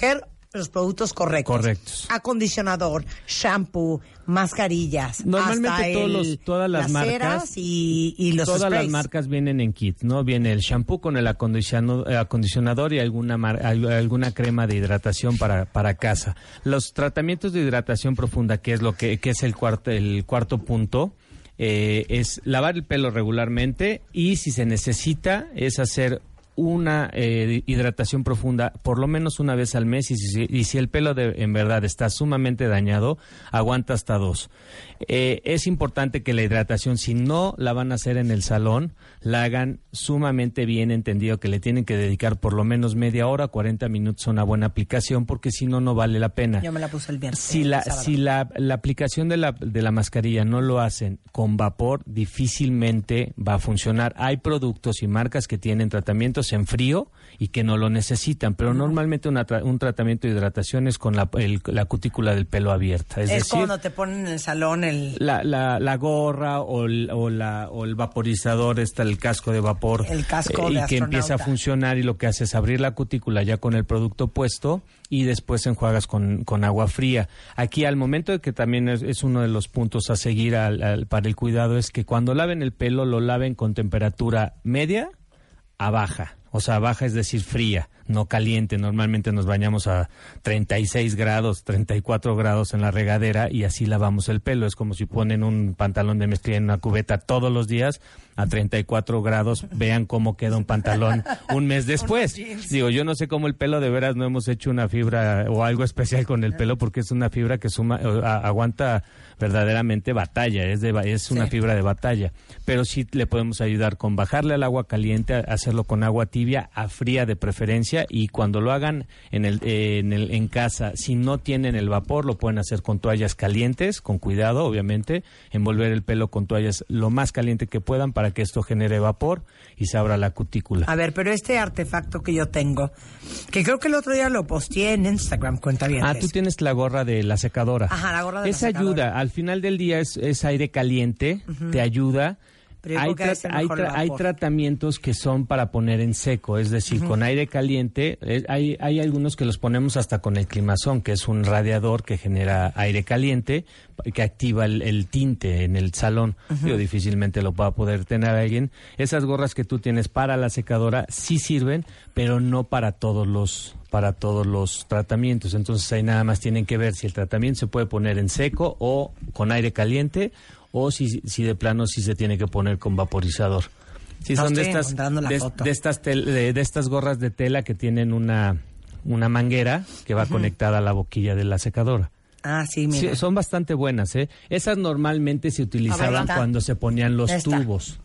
los productos correctos. Correctos. Acondicionador, shampoo, mascarillas. Normalmente hasta todos el, los, todas las, las marcas ceras y, y los todas sprays. las marcas vienen en kit, ¿no? Viene el shampoo con el acondicionador, acondicionador y alguna mar, alguna crema de hidratación para, para casa. Los tratamientos de hidratación profunda, que es lo que, que es el cuarto, el cuarto punto, eh, es lavar el pelo regularmente y si se necesita es hacer una eh, hidratación profunda por lo menos una vez al mes y si, y si el pelo de, en verdad está sumamente dañado, aguanta hasta dos. Eh, es importante que la hidratación, si no la van a hacer en el salón, la hagan sumamente bien entendido, que le tienen que dedicar por lo menos media hora, cuarenta minutos a una buena aplicación, porque si no, no vale la pena. Yo me la puse el viernes. Si la, si la, la aplicación de la, de la mascarilla no lo hacen con vapor, difícilmente va a funcionar. Hay productos y marcas que tienen tratamientos en frío y que no lo necesitan, pero normalmente una tra- un tratamiento de hidratación es con la, el, la cutícula del pelo abierta. Es, Es decir, cuando te ponen en el salón el... la, la, la gorra o el, o, la, o el vaporizador, está el casco de vapor. El casco eh, de y que empieza a astronauta. funcionar y lo que hace es abrir la cutícula ya con el producto puesto y después enjuagas con, con agua fría. Aquí al momento de que también es, es uno de los puntos a seguir al, al, para el cuidado es que cuando laven el pelo lo laven con temperatura media a baja. O sea, baja es decir fría, no caliente. Normalmente nos bañamos a treinta y seis grados, treinta y cuatro grados en la regadera y así lavamos el pelo. Es como si ponen un pantalón de mezclilla en una cubeta todos los días a treinta y cuatro grados. Vean cómo queda un pantalón un mes después. Digo, yo no sé cómo el pelo, de veras no hemos hecho una fibra o algo especial con el pelo porque es una fibra que suma, a, aguanta verdaderamente batalla, es, de, es una sí. fibra de batalla. Pero sí le podemos ayudar con bajarle al agua caliente, hacerlo con agua tibia, a fría de preferencia, y cuando lo hagan en el, eh, en el en casa, si no tienen el vapor, lo pueden hacer con toallas calientes, con cuidado, obviamente, envolver el pelo con toallas lo más caliente que puedan para que esto genere vapor y se abra la cutícula. A ver, pero este artefacto que yo tengo, que creo que el otro día lo posteé en Instagram, cuenta bien. Ah, tú tienes la gorra de la secadora. Ajá, la gorra de Esa la secadora. ayuda, al final del día es, es aire caliente, uh-huh. te ayuda. Hay, tra- hay, tra- hay tratamientos que son para poner en seco, es decir, uh-huh. con aire caliente. Eh, hay, hay algunos que los ponemos hasta con el climazón, que es un radiador que genera aire caliente, que activa el, el tinte en el salón. Uh-huh. Yo difícilmente lo va a poder tener alguien. Esas gorras que tú tienes para la secadora sí sirven, pero no para todos los para todos los tratamientos. Entonces ahí nada más tienen que ver si el tratamiento se puede poner en seco o con aire caliente, o si, si de plano sí se tiene que poner con vaporizador. Si no son de estas de, de estas tel, de, de estas gorras de tela que tienen una una manguera que va uh-huh. conectada a la boquilla de la secadora. Ah, sí, mira. Sí, son bastante buenas, ¿eh? Esas normalmente se utilizaban cuando se ponían los Esta. tubos.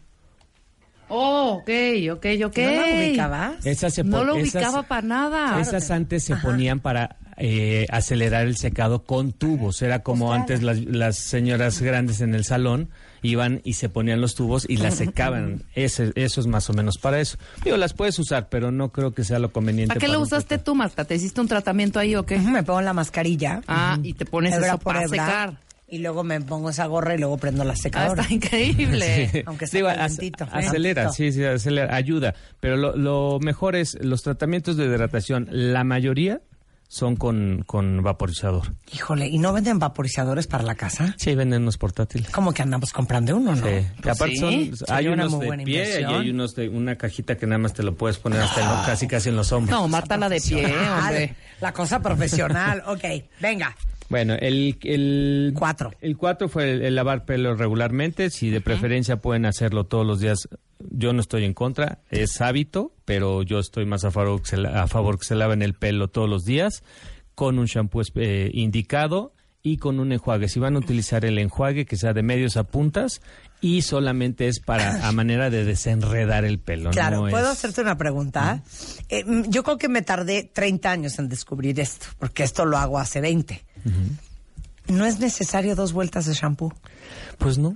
Oh, ok, ok, ok. ¿No la ubicabas? Esas se no pon- lo esas, ubicaba para nada. Esas antes se Ajá. ponían para eh, acelerar el secado con tubos. Era como Pues antes las, las señoras grandes en el salón iban y se ponían los tubos y las secaban. Ese, eso es más o menos para eso. Digo, las puedes usar, pero no creo que sea lo conveniente. ¿Para qué para lo usaste tú, Marta? ¿Te hiciste un tratamiento ahí o qué? Uh-huh, me pongo la mascarilla. Ah, uh-huh. y te pones hebra eso por para hebra, secar. Y luego me pongo esa gorra y luego prendo la secadora. Ah, está increíble. Sí. Aunque sea Digo, calentito. ac- acelera, sí, sí, acelera, ayuda. Pero lo, lo mejor es, los tratamientos de hidratación, la mayoría son con, con vaporizador. Híjole, ¿y no venden vaporizadores para la casa? Sí, venden unos portátiles. ¿Cómo que andamos comprando uno, no? Sí. Pues aparte sí, son, hay sería una unos muy de buena pie inversión. y hay unos de una cajita que nada más te lo puedes poner hasta en lo- casi casi en los hombros. No, Marta, la de pie, hombre. La cosa profesional. Ok, venga. Bueno, el, el Cuatro. El cuatro fue el, el lavar pelo regularmente. Si de preferencia pueden hacerlo todos los días, yo no estoy en contra. Es hábito, pero yo estoy más a favor que se, la- a favor que se laven el pelo todos los días con un shampoo eh, indicado y con un enjuague. Si van a utilizar el enjuague, que sea de medios a puntas y solamente es para a manera de desenredar el pelo. Claro, no ¿puedo es... hacerte una pregunta? Uh-huh. Eh, yo creo que me tardé treinta años en descubrir esto, porque esto lo hago hace veinte. Uh-huh. ¿No es necesario dos vueltas de shampoo? Pues no.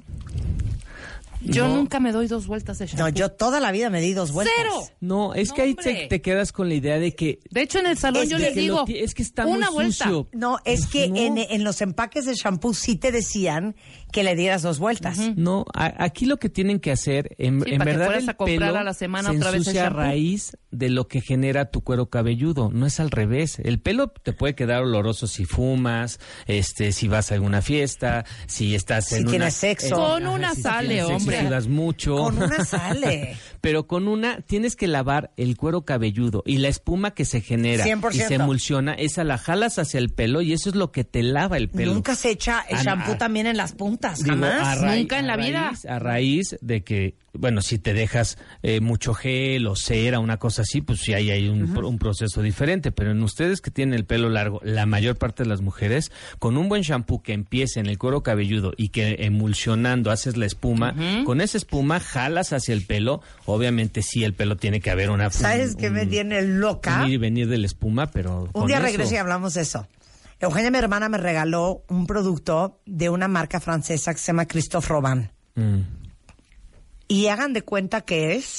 Yo No. nunca me doy dos vueltas de shampoo. No, yo toda la vida me di dos vueltas. ¡Cero! No, es No, que ahí hombre. te, te quedas con la idea de que... De hecho, en el salón Es yo que les que digo, lo ti- es que está una muy vuelta. sucio. No, es que No. En, en los empaques de shampoo sí te decían que le dieras dos vueltas. Ujú. No, a- aquí lo que tienen que hacer, en, Sí, en para que verdad fueras el a comprar pelo a la semana se otra vez el ensucia a shampoo. raíz de lo que genera tu cuero cabelludo, no es al revés. El pelo te puede quedar oloroso si fumas, este, si vas a alguna fiesta, si estás si en tienes una, sexo. Eh, Con una si sale, tienes sexo, hombre. Si sudas mucho. Con una sale. Pero con una tienes que lavar el cuero cabelludo y la espuma que se genera cien por ciento. y se emulsiona, esa la jalas hacia el pelo y eso es lo que te lava el pelo. Nunca se echa el A- shampoo a- también en las puntas, Digo, jamás. a raíz- Nunca en la a vida. raíz- A raíz de que, bueno, si te dejas eh, mucho gel o cera, una cosa así, pues sí hay, hay un, uh-huh. un proceso diferente. Pero en ustedes que tienen el pelo largo, la mayor parte de las mujeres, con un buen shampoo que empiece en el cuero cabelludo y que emulsionando haces la espuma, uh-huh. con esa espuma jalas hacia el pelo. Obviamente sí, el pelo tiene que haber una... ¿Sabes un, qué me un, tiene loca? Un ir y venir de la espuma, pero Un día regreso y hablamos de eso. Eugenia, mi hermana, me regaló un producto de una marca francesa que se llama Christophe Robin. Mm. Y hagan de cuenta que es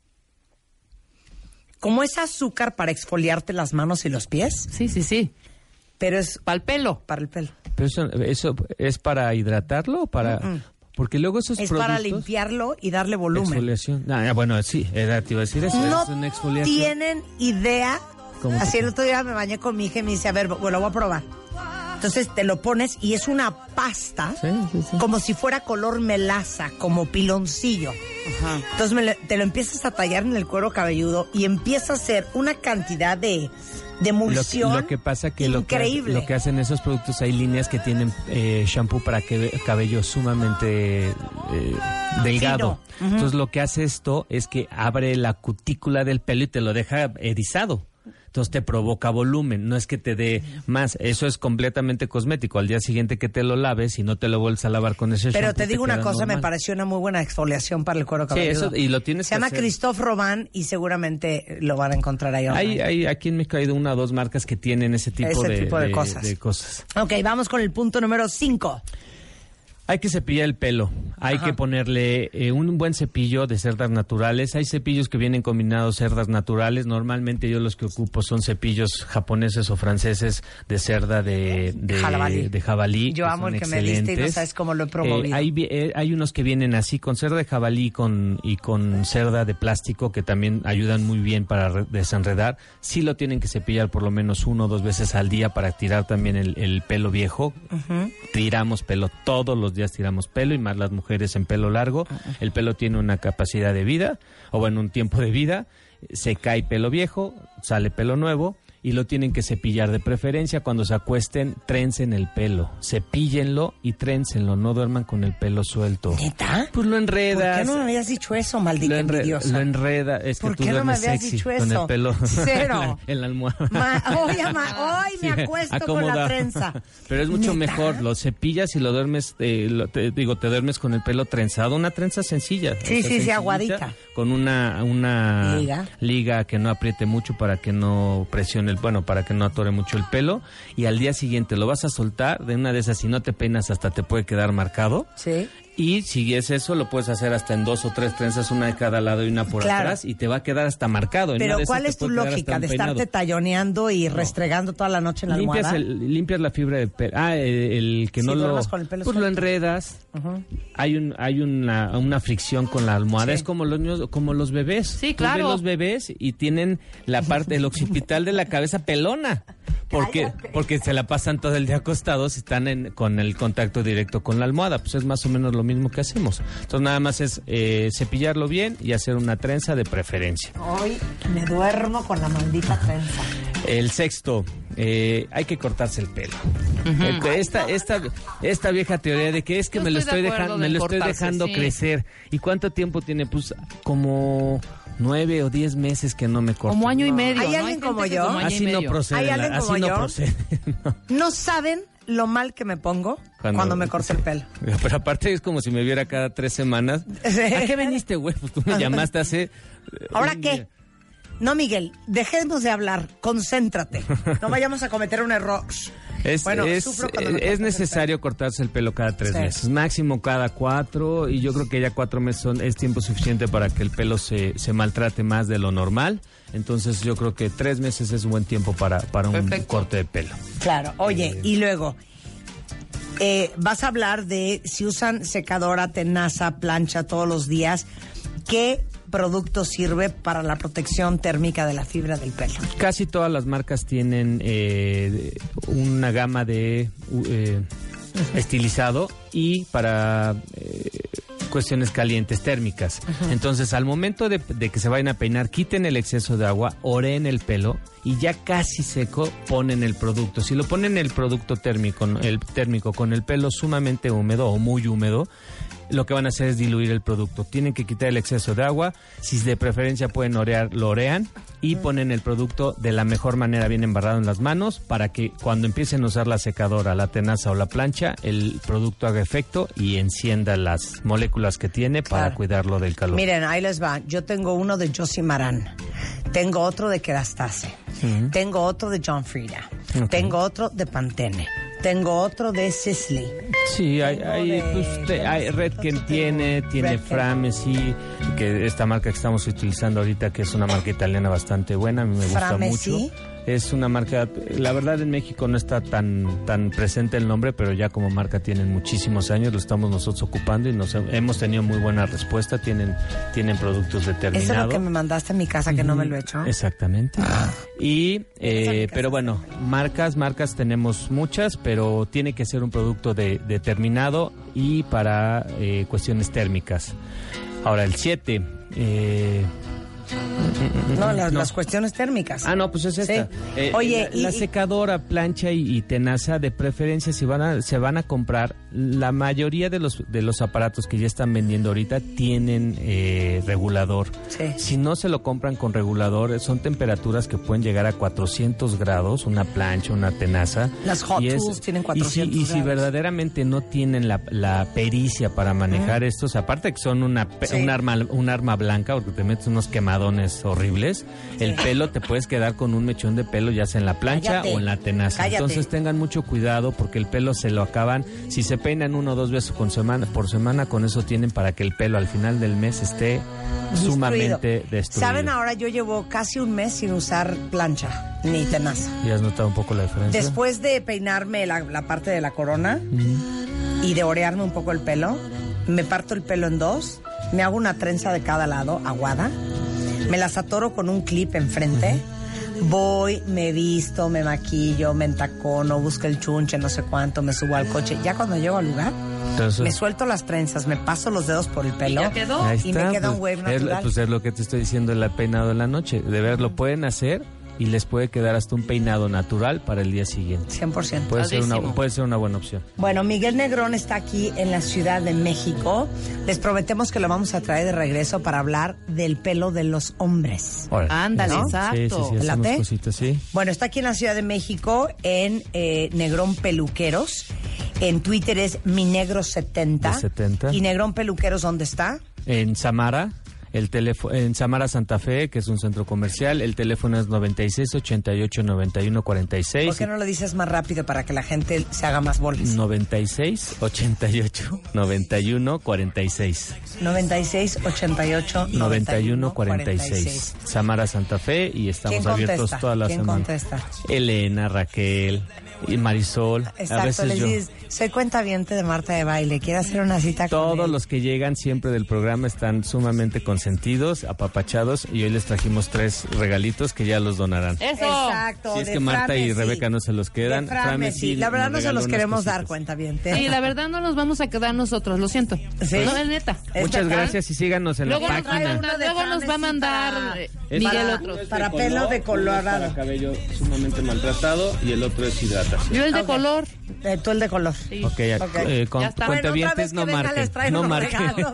como es azúcar para exfoliarte las manos y los pies. Sí, sí, sí. Pero es para el pelo. Para el pelo. Pero eso, eso es para hidratarlo o para... Mm-mm. Porque luego esos es productos... para limpiarlo y darle volumen. Exfoliación. Ah, bueno, sí, era, te iba a decir eso. No es una exfoliación. tienen idea. Así el otro día me bañé con mi hija y me dice, a ver, bueno, lo voy a probar. Entonces te lo pones y es una pasta, sí, sí, sí. como si fuera color melaza, como piloncillo. Ajá. Entonces me lo, te lo empiezas a tallar en el cuero cabelludo y empieza a hacer una cantidad de, de emulsión lo, lo que pasa que increíble. Lo que, lo que hacen esos productos, hay líneas que tienen eh, shampoo para que, cabello sumamente eh, delgado. Uh-huh. Entonces lo que hace esto es que abre la cutícula del pelo y te lo deja erizado. Entonces te provoca volumen, no es que te dé más, eso es completamente cosmético. Al día siguiente que te lo laves y no te lo vuelves a lavar con ese shampoo. Pero te digo te una cosa, normal. Me pareció una muy buena exfoliación para el cuero cabelludo. Sí, eso, y lo tienes Se que llama hacer. Christophe Robin y seguramente lo van a encontrar ahí. Hay, hay aquí en México hay una o dos marcas que tienen ese tipo, ese de, tipo de, de, cosas. de cosas. Ok, vamos con el punto número cinco. Hay que cepillar el pelo, hay Ajá. que ponerle eh, un buen cepillo de cerdas naturales. Hay cepillos que vienen combinados cerdas naturales. Normalmente yo los que ocupo son cepillos japoneses o franceses de cerda de, de, jabalí. de jabalí. Yo amo el que me diste y no sabes cómo lo he promovido. Eh, hay, eh, hay unos que vienen así con cerda de jabalí con, y con cerda de plástico que también ayudan muy bien para re- desenredar. Sí lo tienen que cepillar por lo menos uno o dos veces al día para tirar también el, el pelo viejo. Uh-huh. Tiramos pelo todos los días, tiramos pelo y más las mujeres en pelo largo. Uh-uh. El pelo tiene una capacidad de vida, o bueno, un tiempo de vida. Se cae pelo viejo, sale pelo nuevo y lo tienen que cepillar de preferencia. Cuando se acuesten, trencen el pelo, cepíllenlo y tréncenlo, no duerman con el pelo suelto. ¿Neta? Pues lo enredas. ¿Por qué no me habías dicho eso, maldita lo, enre- envidiosa? lo enreda, es que ¿Por tú qué no me duermes habías sexy dicho con eso? el pelo Cero. en, la, en la almohada. Ma, hoy, ama, hoy me Sí, acuesto acomoda. con la trenza. Pero es mucho ¿Neta? mejor, lo cepillas y lo duermes, eh, lo, te, digo, te duermes con el pelo trenzado, una trenza sencilla. Sí, sí, sí, sencillita, aguadita. Con una, una Liga. liga que no apriete mucho para que no presione el, bueno, para que no atore mucho el pelo. Y al día siguiente lo vas a soltar, de una de esas, si no te peinas hasta te puede quedar marcado. Sí. Y si es eso, lo puedes hacer hasta en dos o tres trenzas, una de cada lado y una por Claro. atrás, y te va a quedar hasta marcado. En Pero una de esas ¿cuál te es tu puede quedar lógica hasta de un peinado. estarte talloneando y restregando toda la noche en la Limpias, almohada? el, limpias la fibra del pelo. Ah, el, el que Sí, no lo... duermas con el pelo pues lo suelto. enredas. Ujú. Hay un hay una, una fricción con la almohada. Sí. Es como los niños, como los bebés. Sí, Tú claro. ves los bebés y tienen la parte, el occipital de la cabeza pelona. Porque, porque se la pasan todo el día acostados y están en, con el contacto directo con la almohada. Pues es más o menos lo mismo que hacemos. Entonces nada más es eh, cepillarlo bien y hacer una trenza de preferencia. Hoy me duermo con la maldita trenza. El sexto, eh, hay que cortarse el pelo. Uh-huh. Esta, esta, esta vieja teoría de que es que Yo me lo estoy estoy de acuerdo dejando, me en lo estoy cortarse, dejando sí. crecer. ¿Y cuánto tiempo tiene? Pues como nueve o diez meses que no me corto. Como año y medio. ¿Hay ¿no? alguien gente como que yo? como año y Así no medio. procede. ¿Hay alguien la- como así no yo? procede. No. No saben lo mal que me pongo cuando, me corto el pelo. Pero aparte es como si me viera cada tres semanas. Sí. ¿A qué veniste, güey? Pues tú me llamaste hace... eh, ¿Ahora un qué? día. No, Miguel, dejemos de hablar, concéntrate. No vayamos a cometer un error. Es, Bueno, es, sufro cuando me es cortas el necesario cortarse el pelo cada tres Sí. meses, máximo cada cuatro, y yo creo que ya cuatro meses son, es tiempo suficiente para que el pelo se, se maltrate más de lo normal. Entonces yo creo que tres meses es un buen tiempo para, para un Perfecto. corte de pelo. Claro, oye, y luego, eh, vas a hablar de si usan secadora, tenaza, plancha todos los días, ¿qué producto sirve para la protección térmica de la fibra del pelo? Casi todas las marcas tienen eh, una gama de eh, estilizado y para eh, cuestiones calientes térmicas. Uh-huh. Entonces, al momento de, de que se vayan a peinar, quiten el exceso de agua, oreen el pelo y ya casi seco ponen el producto. Si lo ponen el producto térmico, el térmico con el pelo sumamente húmedo o muy húmedo, lo que van a hacer es diluir el producto. Tienen que quitar el exceso de agua. Si de preferencia pueden orear, lo orean y ponen el producto de la mejor manera, bien embarrado en las manos, para que cuando empiecen a usar la secadora, la tenaza o la plancha, el producto haga efecto y encienda las moléculas que tiene para claro. cuidarlo del calor. Miren, ahí les va. Yo tengo uno de Josie Maran. Tengo otro de Kerastase. Uh-huh. Tengo otro de John Frieda. Okay. Tengo otro de Pantene. Tengo otro de Sisley. Sí, hay, hay, de, pues, te, hay Redken tiene, tiene Framesi, que esta marca que estamos utilizando ahorita, que es una marca italiana bastante buena, a mí me gusta Framesi. mucho. Es una marca, la verdad en México no está tan tan presente el nombre, pero ya como marca tienen muchísimos años, lo estamos nosotros ocupando y nos hemos tenido muy buena respuesta, tienen tienen productos determinados. Eso es lo que me mandaste a mi casa, que mm, no me lo he hecho. Exactamente. Ah. Y, eh, pero bueno, marcas, marcas tenemos muchas, pero tiene que ser un producto de, determinado y para eh, cuestiones térmicas. Ahora, el siete... Eh, No, las, no, las cuestiones térmicas. Ah, no, pues es esta. Sí. Eh, Oye, la, y, la secadora, plancha y, y tenaza, de preferencia, si van a, se van a comprar, la mayoría de los de los aparatos que ya están vendiendo ahorita tienen eh, regulador. Sí. Si no se lo compran con regulador, son temperaturas que pueden llegar a cuatrocientos grados, una plancha, una tenaza. Las hot y tools es, tienen cuatrocientos y si, grados. Y si verdaderamente no tienen la, la pericia para manejar uh-huh. estos, aparte que son una sí. un arma un arma blanca, porque te metes unos quemadones horribles, sí. el pelo te puedes quedar con un mechón de pelo ya sea en la plancha Cállate. o en la tenaza. Cállate. Entonces tengan mucho cuidado porque el pelo se lo acaban, si se peinan uno o dos veces con semana, por semana, con eso tienen para que el pelo al final del mes esté destruido. Sumamente destruido. ¿Saben? Ahora yo llevo casi un mes sin usar plancha ni tenaza. ¿Y has notado un poco la diferencia? Después de peinarme la, la parte de la corona uh-huh. y de orearme un poco el pelo, me parto el pelo en dos, me hago una trenza de cada lado, aguada, me las atoro con un clip enfrente, uh-huh. voy, me visto, me maquillo, me entacono, busco el chunche, no sé cuánto, me subo al coche. Ya cuando llego al lugar, entonces, me suelto las trenzas, me paso los dedos por el pelo. ¿Y ya quedó? Ahí y está, me queda pues, un wave natural. Es, pues es lo que te estoy diciendo, el peinado de la noche. De ver, lo pueden hacer y les puede quedar hasta un peinado natural para el día siguiente. cien por ciento. Puede ser una, puede ser una buena opción. Bueno, Miguel Negrón está aquí en la Ciudad de México. Les prometemos que lo vamos a traer de regreso para hablar del pelo de los hombres. Ahora, Ándale, ¿no? exacto. Sí, sí, sí, hacemos cositas, sí. Bueno, está aquí en la Ciudad de México en eh, Negrón Peluqueros. En Twitter es mi negro setenta. De setenta. ¿Y Negrón Peluqueros dónde está? En Samara. El teléfono en Samara Santa Fe, que es un centro comercial, el teléfono es noventa y seis, ochenta y ocho, noventa y uno, cuarenta y seis. ¿Por qué no lo dices más rápido para que la gente se haga más bolas? noventa y seis, ochenta y ocho, noventa y uno, cuarenta y seis. noventa y seis, ochenta y ocho, noventa y uno, cuarenta y seis. Samara Santa Fe y estamos abiertos toda la ¿Quién semana. contesta? Elena, Raquel y Marisol. Exacto, a veces les yo. dices, soy cuentaviente de Marta de Baile, quiero hacer una cita con Todos él. los que llegan siempre del programa están sumamente consentidos, apapachados, y hoy les trajimos tres regalitos que ya los donarán. ¡Eso! Exacto. Si es de que Marta Framesi. y Rebeca no se los quedan. De Framesi. Framesi La verdad nos no se regaló los unas queremos cositas. dar, cuentaviente. Sí, la verdad no nos vamos a quedar nosotros, lo siento. ¿Sí? No, es neta. ¿Es Muchas verdad? gracias y síganos en Luego la nos, página. va, uno de luego nos va a Framesi mandar para- eh, Es Miguel para- otro. para pelo de colorado. Para cabello sumamente maltratado y el otro es hidratación. Yo el de Ok. color. Eh, tú el de color. Sí. Ok, ya, Ok. eh, con, Ya está. Bueno, otra vez cuentavientes que no venga, marquen. les traigo No los marquen. regalos.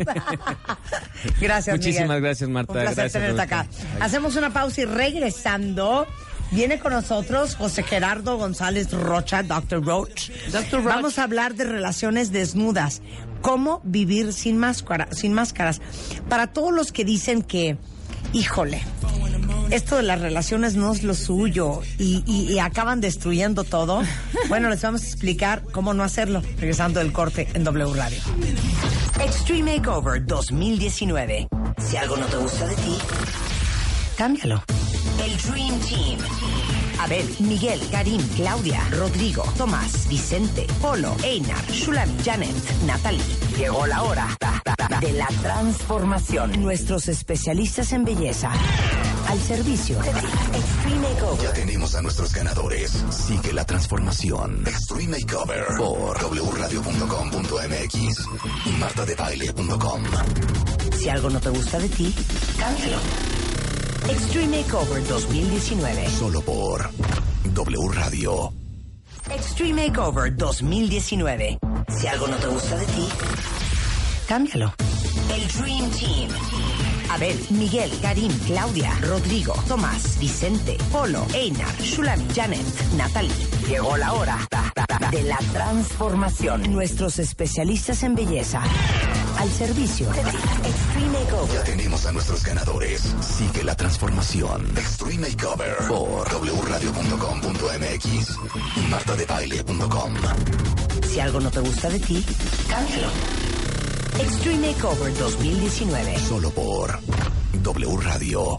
Gracias, Muchísimas Miguel. gracias, Marta. Un placer Gracias, tenerte Rebeca. acá. Hacemos una pausa y regresando viene con nosotros José Gerardo González Rocha, doctor Roach. doctor Roach. Vamos a hablar de relaciones desnudas, cómo vivir sin máscara, sin máscaras. Para todos los que dicen que, híjole, esto de las relaciones no es lo suyo y, y, y acaban destruyendo todo, bueno, les vamos a explicar cómo no hacerlo, regresando del corte en W Radio. Extreme Makeover dos mil diecinueve. Si algo no te gusta de ti, cámbialo. El Dream Team. Abel, Miguel, Karim, Claudia, Rodrigo, Tomás, Vicente, Polo, Einar, Shulam, Janet, Natalie. Llegó la hora de la transformación. Nuestros especialistas en belleza al servicio de Extreme Makeover. Ya tenemos a nuestros ganadores. Sigue la transformación. Extreme Makeover por doble u radio punto com punto m x y marta de baile punto com. Si algo no te gusta de ti, cámbialo. Extreme Makeover dos mil diecinueve. Solo por W Radio. Extreme Makeover dos mil diecinueve. Si algo no te gusta de ti, cámbialo. El Dream Team. Abel, Miguel, Karim, Claudia, Rodrigo, Tomás, Vicente, Polo, Einar, Shulam, Janet, Natalie. Llegó la hora de la transformación. Nuestros especialistas en belleza al servicio de Extreme Makeover. Ya tenemos a nuestros ganadores. Sigue la transformación. Extreme Makeover por doble u radio punto com punto m x y marta de baile punto com. Si algo no te gusta de ti, cámbialo. Extreme Makeover dos mil diecinueve. Solo por W Radio.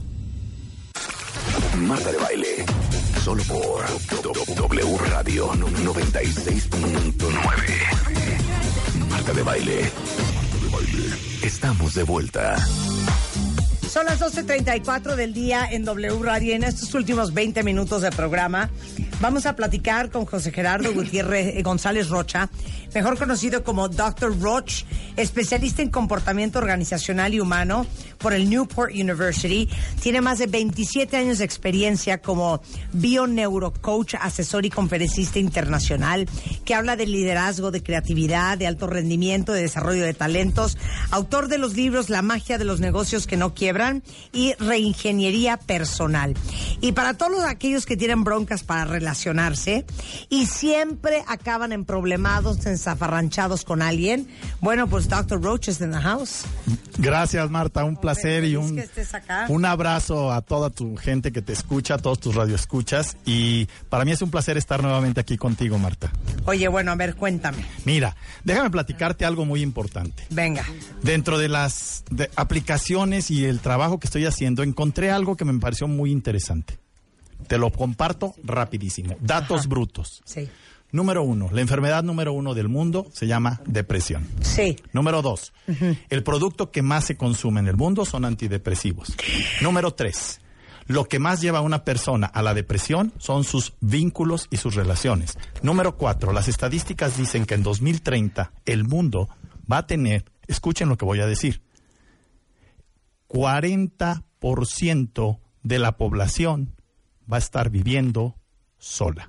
Marta de Baile. Solo por W Radio noventa y seis punto nueve. Marta de Baile. Estamos de vuelta. Son las doce treinta y cuatro del día en W Radio. En estos últimos veinte minutos de programa vamos a platicar con José Gerardo Gutiérrez eh, González Rocha, mejor conocido como doctor Roch, especialista en comportamiento organizacional y humano por el Newport University. Tiene más de veintisiete años de experiencia como bio-neurocoach, asesor y conferencista internacional, que habla de liderazgo, de creatividad, de alto rendimiento, de desarrollo de talentos. Autor de los libros La magia de los negocios que no quiebran y Reingeniería personal. Y para todos aquellos que tienen broncas para relacionarse y siempre acaban en problemados, en zafarranchados con alguien, bueno, pues doctor Roach is in the house. Gracias, Marta, un placer y un, acá. un abrazo a toda tu gente que te escucha, a todos tus radioescuchas, y para mí es un placer estar nuevamente aquí contigo, Marta. Oye, bueno, a ver, cuéntame. Mira, déjame platicarte algo muy importante. Venga. Dentro de las de aplicaciones y el trabajo que estoy haciendo, encontré algo que me pareció muy interesante. Te lo comparto rapidísimo. Datos Ajá. brutos. Sí. Número uno, la enfermedad número uno del mundo se llama depresión. Sí. Número dos, uh-huh. el producto que más se consume en el mundo son antidepresivos. Número tres, lo que más lleva a una persona a la depresión son sus vínculos y sus relaciones. Número cuatro, las estadísticas dicen que en dos mil treinta el mundo va a tener, escuchen lo que voy a decir, cuarenta por ciento de la población va a estar viviendo sola.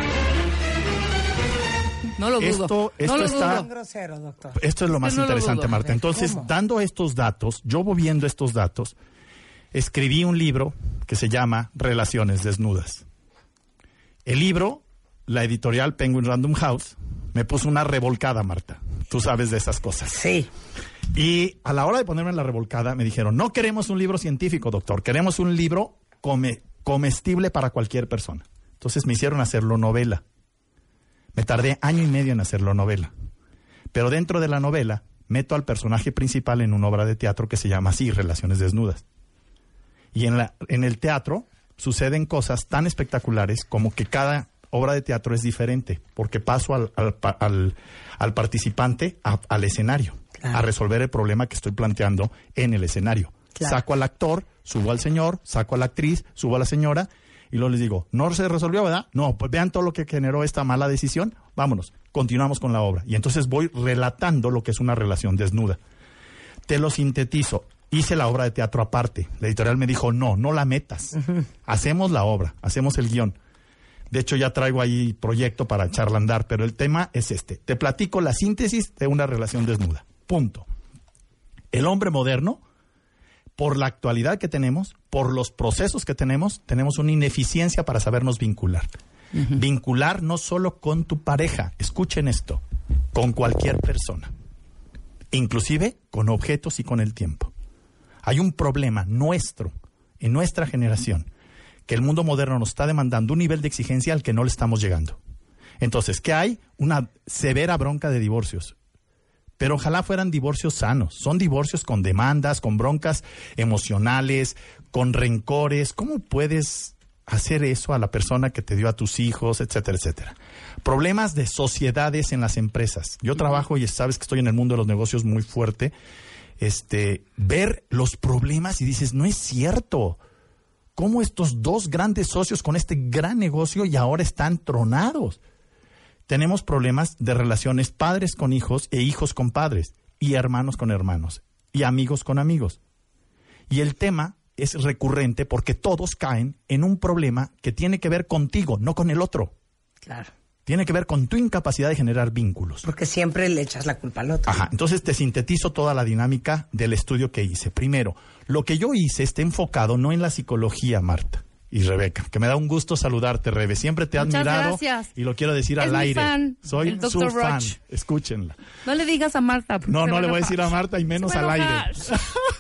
No lo dudo. Esto, esto no lo está, dudo. Grosero, doctor. Esto es lo más no interesante, lo Marta. Entonces, ¿Cómo? dando estos datos, yo viendo estos datos, escribí un libro que se llama Relaciones Desnudas. El libro, la editorial Penguin Random House, me puso una revolcada, Marta. Tú sabes de esas cosas. Sí. Y a la hora de ponerme en la revolcada, me dijeron, no queremos un libro científico, doctor. Queremos un libro come, comestible para cualquier persona. Entonces me hicieron hacerlo novela. Me tardé año y medio en hacerlo novela. Pero dentro de la novela, meto al personaje principal en una obra de teatro que se llama así, Relaciones Desnudas. Y en, la, en el teatro suceden cosas tan espectaculares como que cada obra de teatro es diferente, porque paso al, al, al, al participante a, al escenario, claro. a resolver el problema que estoy planteando en el escenario. Claro. Saco al actor, subo al señor, saco a la actriz, subo a la señora, y luego les digo, ¿no se resolvió, verdad? No, pues vean todo lo que generó esta mala decisión, vámonos, continuamos con la obra. Y entonces voy relatando lo que es una relación desnuda. Te lo sintetizo. Hice la obra de teatro aparte. La editorial me dijo, no, no la metas. Uh-huh. Hacemos la obra, hacemos el guión. De hecho, ya traigo ahí proyecto para echarla a andar, pero el tema es este. Te platico la síntesis de una relación desnuda. Punto. El hombre moderno, por la actualidad que tenemos, por los procesos que tenemos, tenemos una ineficiencia para sabernos vincular. Uh-huh. Vincular no solo con tu pareja, escuchen esto, con cualquier persona, inclusive con objetos y con el tiempo. Hay un problema nuestro, en nuestra generación, que el mundo moderno nos está demandando un nivel de exigencia al que no le estamos llegando. Entonces, ¿qué hay? Una severa bronca de divorcios. Pero ojalá fueran divorcios sanos. Son divorcios con demandas, con broncas emocionales, con rencores. ¿Cómo puedes hacer eso a la persona que te dio a tus hijos, etcétera, etcétera. Problemas de sociedades en las empresas. Yo trabajo y sabes que estoy en el mundo de los negocios muy fuerte. Este, ver los problemas y dices, no es cierto. ¿Cómo estos dos grandes socios con este gran negocio y ahora están tronados? Tenemos problemas de relaciones padres con hijos e hijos con padres, y hermanos con hermanos, y amigos con amigos. Y el tema es recurrente porque todos caen en un problema que tiene que ver contigo, no con el otro. Claro. Tiene que ver con tu incapacidad de generar vínculos. Porque siempre le echas la culpa al otro. Ajá, entonces te sintetizo toda la dinámica del estudio que hice. Primero, lo que yo hice está enfocado no en la psicología, Marta y Rebeca, que me da un gusto saludarte, Rebe. Siempre te he Muchas admirado gracias. Y lo quiero decir Es al mi aire. fan, Soy el su doctor fan. Roch. Escúchenla. No le digas a Marta. No, no le voy a enojar. decir a Marta y menos Se va al a aire. enojar.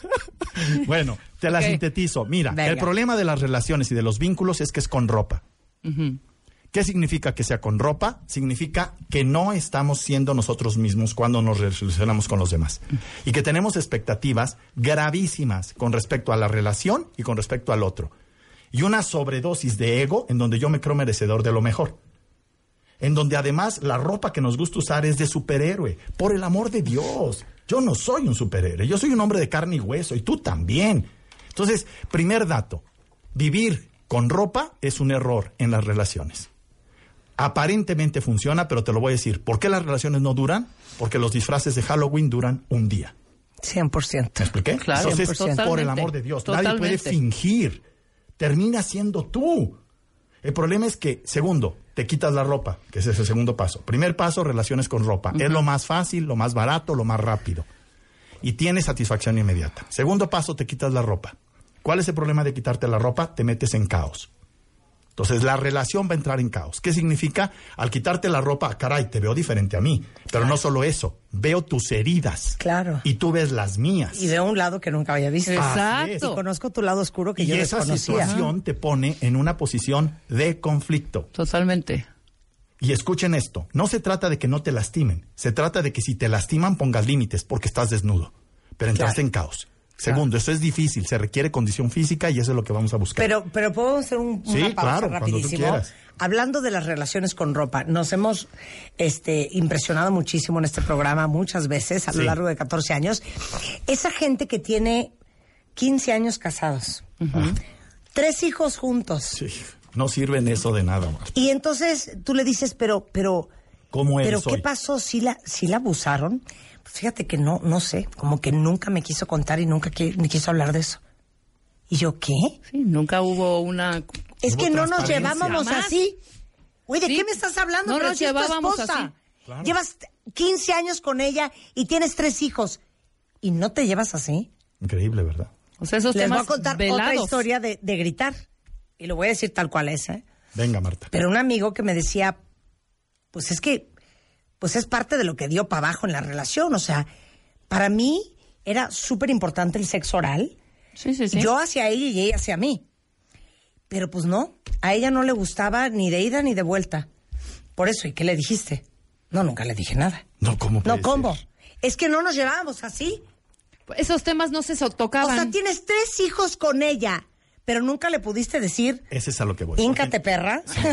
Bueno, te la Ok. sintetizo. Mira, Venga. el problema de las relaciones y de los vínculos es que es con ropa. Ujú. ¿Qué significa que sea con ropa? Significa que no estamos siendo nosotros mismos cuando nos relacionamos con los demás. Y que tenemos expectativas gravísimas con respecto a la relación y con respecto al otro. Y una sobredosis de ego en donde yo me creo merecedor de lo mejor. En donde además la ropa que nos gusta usar es de superhéroe. Por el amor de Dios, yo no soy un superhéroe. Yo soy un hombre de carne y hueso y tú también. Entonces, primer dato, vivir con ropa es un error en las relaciones. Aparentemente funciona, pero te lo voy a decir. ¿Por qué las relaciones no duran? Porque los disfraces de Halloween duran un día. cien por ciento. ¿Me expliqué? Claro, Entonces, cien por ciento. por el amor de Dios, nadie Totalmente. puede fingir. Termina siendo tú. El problema es que, segundo, te quitas la ropa, que ese es el segundo paso. Primer paso, relaciones con ropa. Uh-huh. Es lo más fácil, lo más barato, lo más rápido. Y tienes satisfacción inmediata. Segundo paso, te quitas la ropa. ¿Cuál es el problema de quitarte la ropa? Te metes en caos. Entonces, la relación va a entrar en caos. ¿Qué significa? Al quitarte la ropa, caray, te veo diferente a mí. Pero claro. No solo eso, veo tus heridas. Claro. Y tú ves las mías. Y veo un lado que nunca había visto. Exacto. Y conozco tu lado oscuro que y yo esa desconocía. situación te pone en una posición de conflicto. Totalmente. Y escuchen esto, no se trata de que no te lastimen, se trata de que si te lastiman pongas límites porque estás desnudo, pero entraste claro. en caos. Segundo, eso es difícil, se requiere condición física y eso es lo que vamos a buscar. Pero, pero podemos hacer un, una sí, pausa claro, rapidísimo. Hablando de las relaciones con ropa, nos hemos este, impresionado muchísimo en este programa muchas veces a lo sí. largo de catorce años. Esa gente que tiene quince años casados, uh-huh. tres hijos juntos. Sí, no sirven eso de nada más. Y entonces tú le dices, pero, pero, ¿cómo eres pero ¿qué hoy? pasó? ¿Sí la, sí la abusaron? Fíjate que no, no sé, como que nunca me quiso contar y nunca que, me quiso hablar de eso. ¿Y yo qué? Sí, nunca hubo una... Es hubo que no nos llevábamos Jamás. así. Oye, ¿de sí. qué me estás hablando? No Pero nos si es tu llevábamos esposa. así. Claro. Llevas quince años con ella y tienes tres hijos. ¿Y no te llevas así? Increíble, ¿verdad? O sea, esos Les temas voy a contar velados. otra historia de, de gritar. Y lo voy a decir tal cual es, ¿eh? Venga, Marta. Pero un amigo que me decía, pues es que, pues es parte de lo que dio para abajo en la relación. O sea, para mí era súper importante el sexo oral. Sí, sí, sí. Yo hacia ella y ella hacia mí. Pero pues no, a ella no le gustaba ni de ida ni de vuelta. Por eso, ¿y qué le dijiste? No, nunca le dije nada. No, ¿cómo puede No, ¿cómo? ser? Es que no nos llevábamos así. Esos temas no se so- tocaban. O sea, tienes tres hijos con ella, pero nunca le pudiste decir, Ese es a lo que voy. híncate, perra. ¡Qué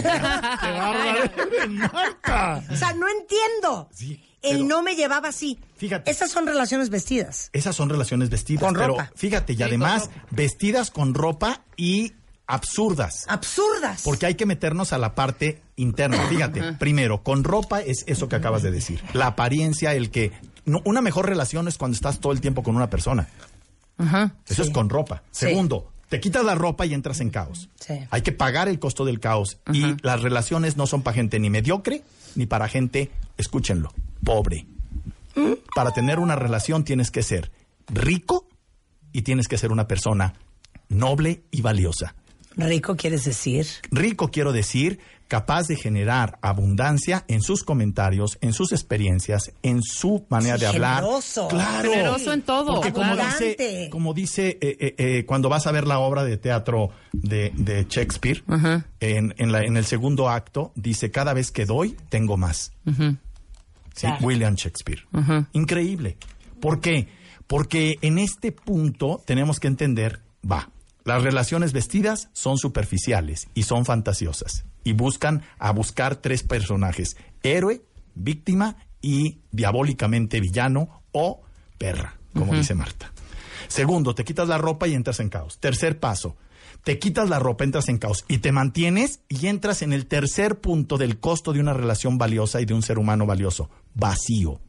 bárbaro eres, Marta! O sea, no entiendo. Sí, Él pero- no me llevaba así. Fíjate. Esas son relaciones vestidas. Esas son relaciones vestidas. Con pero ropa. fíjate, y Sí, además con ropa. vestidas con ropa y absurdas. Absurdas. Porque hay que meternos a la parte interna. Fíjate, primero, con ropa es eso que acabas de decir. La apariencia, el que... No, una mejor relación es cuando estás todo el tiempo con una persona. Ajá. Eso Sí. es con ropa. Sí. Segundo, te quitas la ropa y entras en caos. Sí. Hay que pagar el costo del caos. Y Ajá. las relaciones no son para gente ni mediocre, ni para gente, escúchenlo, pobre. Para tener una relación tienes que ser rico y tienes que ser una persona noble y valiosa. Rico quieres decir. Rico quiero decir capaz de generar abundancia en sus comentarios, en sus experiencias, en su manera Sí, de hablar. generoso. Claro. Generoso en todo. Porque como Abundante. dice, como dice eh, eh, eh, cuando vas a ver la obra de teatro de, de Shakespeare, Ajá. en, en, la, en el segundo acto, dice, cada vez que doy, tengo más. Ujú. ¿Sí? Claro. William Shakespeare. Ajá. Increíble. ¿Por qué? Porque en este punto tenemos que entender, va, Las relaciones vestidas son superficiales y son fantasiosas. Y buscan a buscar tres personajes: héroe, víctima y diabólicamente villano o perra, como uh-huh. dice Marta. Segundo, te quitas la ropa y entras en caos. Tercer paso, te quitas la ropa, entras en caos y te mantienes y entras en el tercer punto del costo de una relación valiosa y de un ser humano valioso: vacío.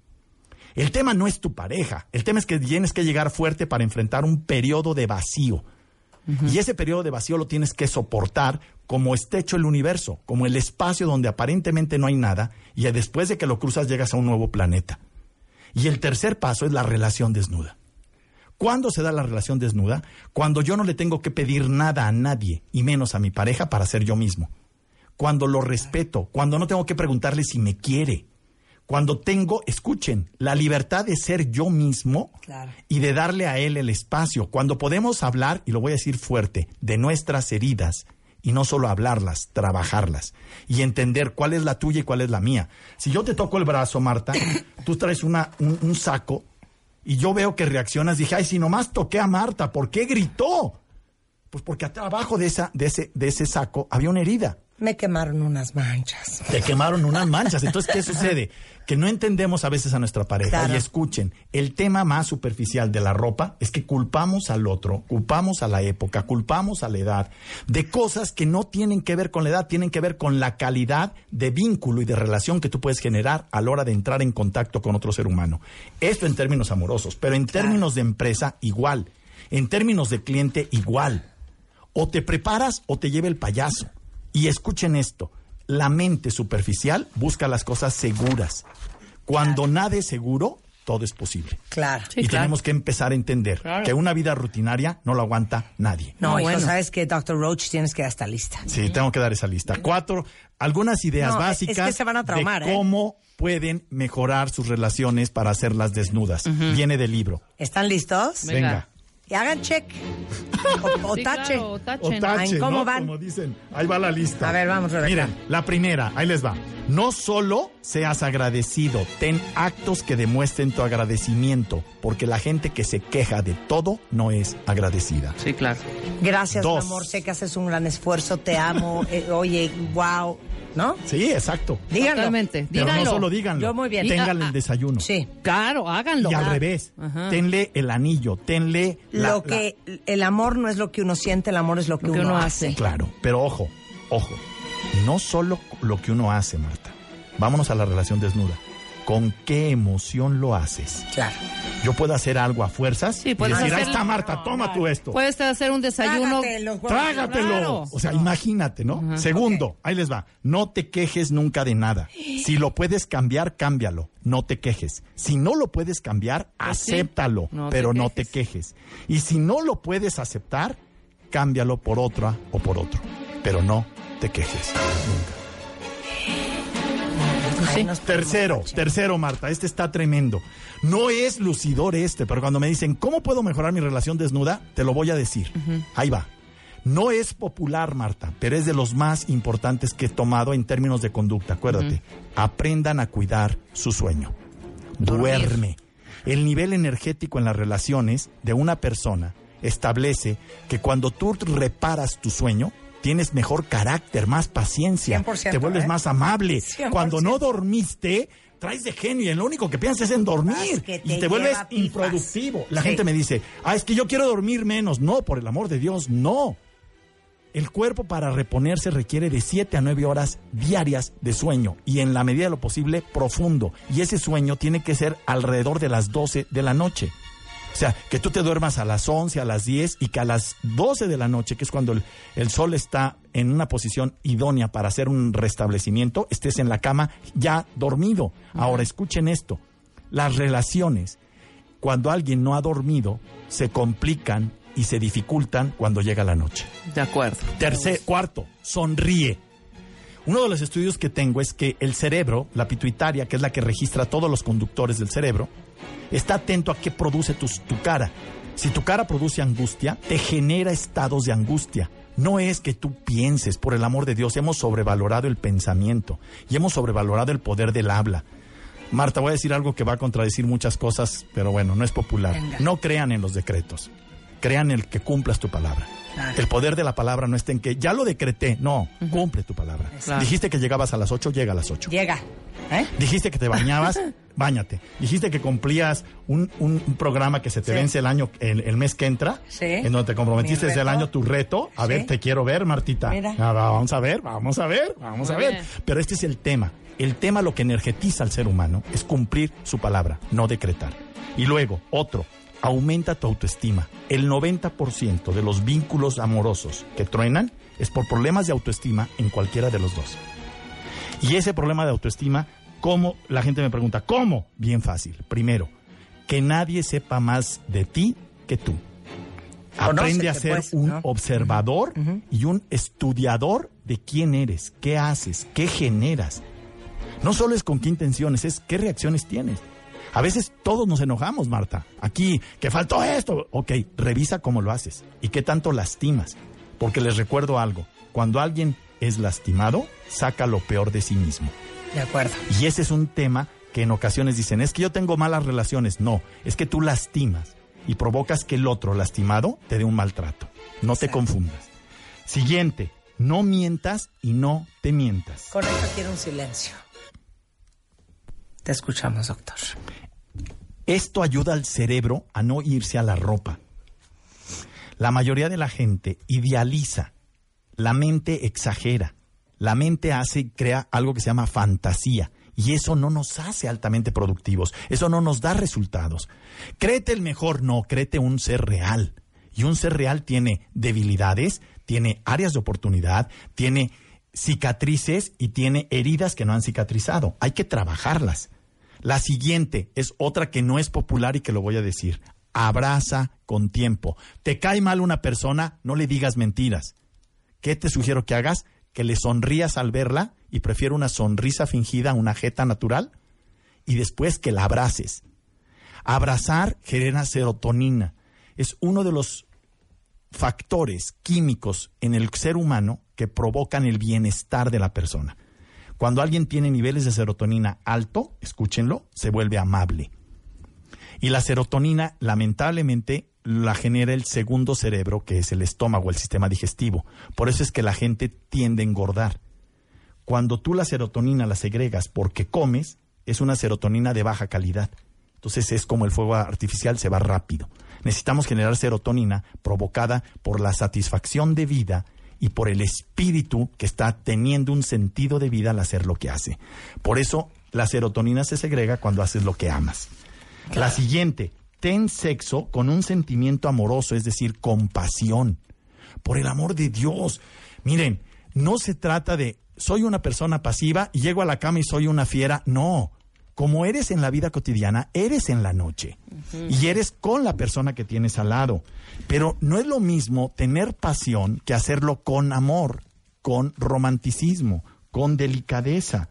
El tema no es tu pareja, el tema es que tienes que llegar fuerte para enfrentar un periodo de vacío. Uh-huh. Y ese periodo de vacío lo tienes que soportar como está hecho el universo, como el espacio donde aparentemente no hay nada, y después de que lo cruzas llegas a un nuevo planeta. Y el tercer paso es la relación desnuda. ¿Cuándo se da la relación desnuda? Cuando yo no le tengo que pedir nada a nadie, y menos a mi pareja, para ser yo mismo. Cuando lo respeto, cuando no tengo que preguntarle si me quiere. Cuando tengo, escuchen, la libertad de ser yo mismo, claro, y de darle a él el espacio. Cuando podemos hablar, y lo voy a decir fuerte, de nuestras heridas, y no solo hablarlas, trabajarlas, y entender cuál es la tuya y cuál es la mía. Si yo te toco el brazo, Marta, tú traes una, un, un saco, y yo veo que reaccionas, dije, ay, si nomás toqué a Marta, ¿por qué gritó? Pues porque abajo de, esa, de, ese, de ese saco había una herida. Me quemaron unas manchas. Te quemaron unas manchas. Entonces, ¿qué sucede? Que no entendemos a veces a nuestra pareja. Claro. Y escuchen, el tema más superficial de la ropa es que culpamos al otro, culpamos a la época, culpamos a la edad, de cosas que no tienen que ver con la edad, tienen que ver con la calidad de vínculo y de relación que tú puedes generar a la hora de entrar en contacto con otro ser humano. Esto en términos amorosos, pero en términos de empresa, igual. En términos de cliente, igual. O te preparas o te lleva el payaso. Y escuchen esto, la mente superficial busca las cosas seguras. Cuando claro. nada es seguro, todo es posible. Claro. Sí, y claro. tenemos que empezar a entender claro. que una vida rutinaria no la aguanta nadie. No, no bueno. sabes que doctor Roach tienes que dar esta lista. Sí, tengo que dar esa lista. Cuatro, algunas ideas no, básicas es que se van a traumar, de cómo ¿eh? pueden mejorar sus relaciones para hacerlas desnudas. Uh-huh. Viene del libro. ¿Están listos? Venga. Venga. Y hagan check. O, o sí, tache. Claro, o tache. O tache, ¿Cómo ¿no? van? Como dicen, ahí va la lista. A ver, vamos, Rebeca. Miren, la primera, ahí les va. No solo seas agradecido, ten actos que demuestren tu agradecimiento, porque la gente que se queja de todo no es agradecida. Sí, claro. Gracias, Dos. mi amor, sé que haces un gran esfuerzo, te amo, eh, oye, wow, ¿no? Sí, exacto. Díganlo. Totalmente. Pero Díganlo. no solo díganlo. Yo muy bien. Ténganle Ah, el desayuno. Sí. Claro, háganlo. Y al Ah. revés, Ajá. tenle el anillo, tenle... La, lo que la... El amor no es lo que uno siente, el amor es lo que, lo que uno, uno hace. hace. Claro, pero ojo, ojo, no solo lo que uno hace, Marta. Vámonos a la relación desnuda. ¿Con qué emoción lo haces? Claro. Yo puedo hacer algo a fuerzas Sí, y puedes decir, ahí hacer- está Marta, No, toma no. tú esto. Puedes hacer un desayuno. Trágatelo, güey. Trágatelo. Claro. O sea, imagínate, ¿no? Ajá. Segundo, Ok. ahí les va. No te quejes nunca de nada. Si lo puedes cambiar, cámbialo. No te quejes. Si no lo puedes cambiar, Pues sí. acéptalo, No te pero no te quejes. quejes. Y si no lo puedes aceptar, cámbialo por otra o por otro. Pero no te quejes nunca. Ay, nos Tercero, ponemos tercero, Marta, este está tremendo. No es lucidor este, pero cuando me dicen, ¿cómo puedo mejorar mi relación desnuda? Te lo voy a decir. Uh-huh. Ahí va. No es popular, Marta, pero es de los más importantes que he tomado en términos de conducta. Acuérdate, uh-huh. aprendan a cuidar su sueño. Dormir. Duerme. El nivel energético en las relaciones de una persona establece que cuando tú reparas tu sueño, tienes mejor carácter, más paciencia, cien por ciento, te vuelves ¿eh? más amable. cien por ciento. Cuando no dormiste, traes de genio y lo único que piensas es en dormir Es que te y te vuelves lleva pipas. improductivo. La Sí. gente me dice, ah, es que yo quiero dormir menos. No, por el amor de Dios, no. El cuerpo para reponerse requiere de siete a nueve horas diarias de sueño y en la medida de lo posible profundo. Y ese sueño tiene que ser alrededor de las doce de la noche. O sea, que tú te duermas a las once, a las diez y que a las doce de la noche, que es cuando el, el sol está en una posición idónea para hacer un restablecimiento, estés en la cama ya dormido. Ahora, escuchen esto. Las relaciones, cuando alguien no ha dormido, se complican y se dificultan cuando llega la noche. De acuerdo. Tercer, cuarto, sonríe. Uno de los estudios que tengo es que el cerebro, la pituitaria, que es la que registra todos los conductores del cerebro, está atento a qué produce tu, tu cara. Si tu cara produce angustia, te genera estados de angustia. No es que tú pienses, por el amor de Dios, hemos sobrevalorado el pensamiento y hemos sobrevalorado el poder del habla. Marta, voy a decir algo que va a contradecir muchas cosas, pero bueno, no es popular. Venga. No crean en los decretos. crea en el que cumplas tu palabra. Claro. El poder de la palabra no está en que ya lo decreté, no, uh-huh. cumple tu palabra. Claro. Dijiste que llegabas a las ocho, llega a las ocho. Llega. ¿Eh? Dijiste que te bañabas, báñate. Dijiste que cumplías un, un, un programa que se te sí. vence el año, el, el mes que entra, sí. en donde te comprometiste desde el año tu reto. A sí. ver, te quiero ver, Martita. Mira. Ah, vamos a ver, vamos a ver, vamos Muy a ver. Bien. Pero este es el tema. El tema lo que energetiza al ser humano es cumplir su palabra, no decretar. Y luego, otro. Aumenta tu autoestima. El noventa por ciento de los vínculos amorosos que truenan es por problemas de autoestima en cualquiera de los dos. Y ese problema de autoestima, ¿cómo? La gente me pregunta, ¿cómo? Bien fácil. Primero, que nadie sepa más de ti que tú. Aprende a ser pues, un ¿no? observador uh-huh. y un estudiador de quién eres, qué haces, qué generas. No solo es con qué intenciones, es qué reacciones tienes. A veces todos nos enojamos, Marta. Aquí, que faltó esto. Ok, revisa cómo lo haces y qué tanto lastimas. Porque les recuerdo algo. Cuando alguien es lastimado, saca lo peor de sí mismo. De acuerdo. Y ese es un tema que en ocasiones dicen, es que yo tengo malas relaciones. No, es que tú lastimas y provocas que el otro lastimado te dé un maltrato. No Exacto. te confundas. Siguiente, no mientas y no te mientas. Con esto quiero un silencio. Te escuchamos, doctor. Esto ayuda al cerebro a no irse a la ropa. La mayoría de la gente idealiza, la mente exagera, la mente hace y crea algo que se llama fantasía y eso no nos hace altamente productivos, eso no nos da resultados. Créete el mejor, no, créete un ser real. Y un ser real tiene debilidades, tiene áreas de oportunidad, tiene cicatrices y tiene heridas que no han cicatrizado. Hay que trabajarlas. La siguiente es otra que no es popular y que lo voy a decir. Abraza con tiempo. ¿Te cae mal una persona? No le digas mentiras. ¿Qué te sugiero que hagas? Que le sonrías al verla y prefiero una sonrisa fingida a una jeta natural y después que la abraces. Abrazar genera serotonina. Es uno de los factores químicos en el ser humano que provocan el bienestar de la persona. Cuando alguien tiene niveles de serotonina alto, escúchenlo, se vuelve amable. Y la serotonina, lamentablemente, la genera el segundo cerebro, que es el estómago, el sistema digestivo. Por eso es que la gente tiende a engordar. Cuando tú la serotonina la segregas porque comes, es una serotonina de baja calidad. Entonces es como el fuego artificial, se va rápido. Necesitamos generar serotonina provocada por la satisfacción de vida y por el espíritu que está teniendo un sentido de vida al hacer lo que hace. Por eso la serotonina se segrega cuando haces lo que amas. Claro. La siguiente, ten sexo con un sentimiento amoroso, es decir, compasión. Por el amor de Dios. Miren, no se trata de soy una persona pasiva y llego a la cama y soy una fiera. No. Como eres en la vida cotidiana, eres en la noche. Uh-huh. Y eres con la persona que tienes al lado. Pero no es lo mismo tener pasión que hacerlo con amor, con romanticismo, con delicadeza.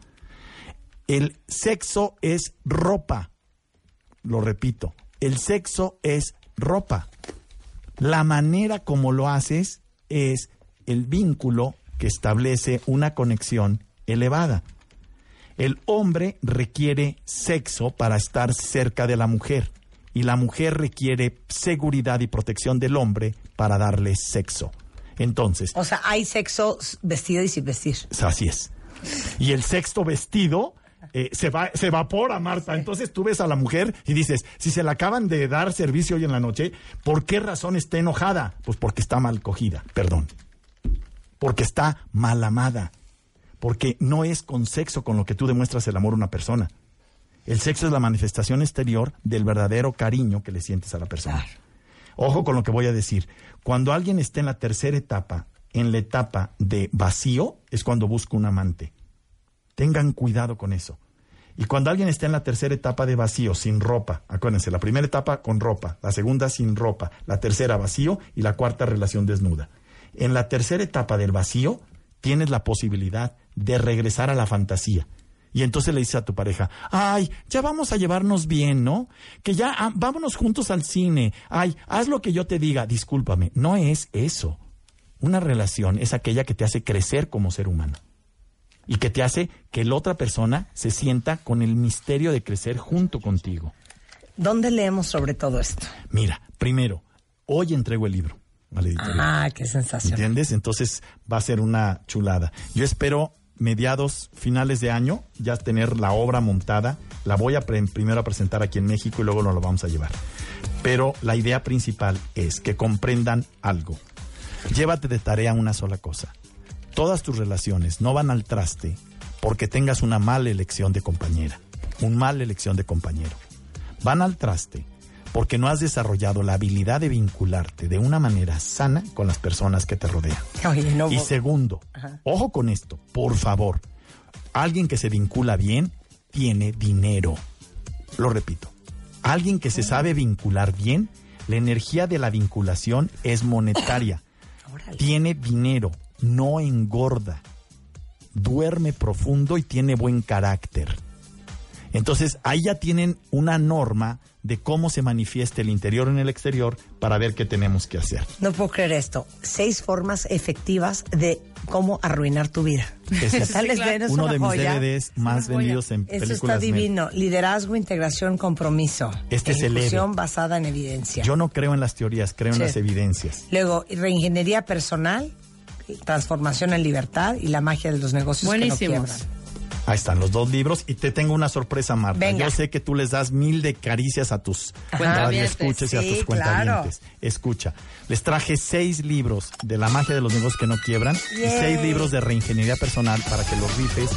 El sexo es ropa. Lo repito, el sexo es ropa. La manera como lo haces es el vínculo que establece una conexión elevada. El hombre requiere sexo para estar cerca de la mujer y la mujer requiere seguridad y protección del hombre para darle sexo. Entonces... O sea, hay sexo vestido y sin vestir. Así es. Y el sexo vestido eh, se, va, se evapora, Marta. Sí. Entonces tú ves a la mujer y dices, si se le acaban de dar servicio hoy en la noche, ¿por qué razón está enojada? Pues porque está mal cogida, perdón. Porque está mal amada. Porque no es con sexo con lo que tú demuestras el amor a una persona. El sexo es la manifestación exterior del verdadero cariño que le sientes a la persona. Claro. Ojo con lo que voy a decir. Cuando alguien está en la tercera etapa, en la etapa de vacío, es cuando busca un amante. Tengan cuidado con eso. Y cuando alguien está en la tercera etapa de vacío, sin ropa, acuérdense, la primera etapa con ropa, la segunda sin ropa, la tercera vacío y la cuarta relación desnuda. En la tercera etapa del vacío, tienes la posibilidad de regresar a la fantasía. Y entonces le dices a tu pareja, ay, ya vamos a llevarnos bien, ¿no? Que ya, ah, vámonos juntos al cine. Ay, haz lo que yo te diga. Discúlpame, no es eso. Una relación es aquella que te hace crecer como ser humano. Y que te hace que la otra persona se sienta con el misterio de crecer junto contigo. ¿Dónde leemos sobre todo esto? Mira, primero, hoy entrego el libro a la editorial. Ah, qué sensación. ¿Entiendes? Entonces va a ser una chulada. Yo espero mediados, finales de año, ya tener la obra montada. La voy a pre- primero a presentar aquí en México y luego nos la vamos a llevar. Pero la idea principal es que comprendan algo. Llévate de tarea una sola cosa. Todas tus relaciones no van al traste porque tengas una mala elección de compañera, una mala elección de compañero. Van al traste porque no has desarrollado la habilidad de vincularte de una manera sana con las personas que te rodean. Oye, no, y segundo, Ajá. ojo con esto, por favor, alguien que se vincula bien tiene dinero. Lo repito, alguien que se sabe vincular bien, la energía de la vinculación es monetaria. Tiene dinero, no engorda, duerme profundo y tiene buen carácter. Entonces, ahí ya tienen una norma de cómo se manifiesta el interior en el exterior para ver qué tenemos que hacer. No puedo creer esto. Seis formas efectivas de cómo arruinar tu vida. Ese es sí, claro. uno de mis D V Ds más vendidos en Eso películas. Está divino. Liderazgo, integración, compromiso. Este es el Ejecución basada en evidencia. Yo no creo en las teorías, creo sí. en las evidencias. Luego, reingeniería personal, transformación en libertad y la magia de los negocios Buenísimos. que no quiebran. Ahí están los dos libros y te tengo una sorpresa, Marta. Venga. Yo sé que tú les das mil de caricias a tus radioescuchas sí, y a tus cuentavientes. Claro. Escucha, les traje seis libros de la magia de los negocios que no quiebran Yay. y seis libros de reingeniería personal para que los rifes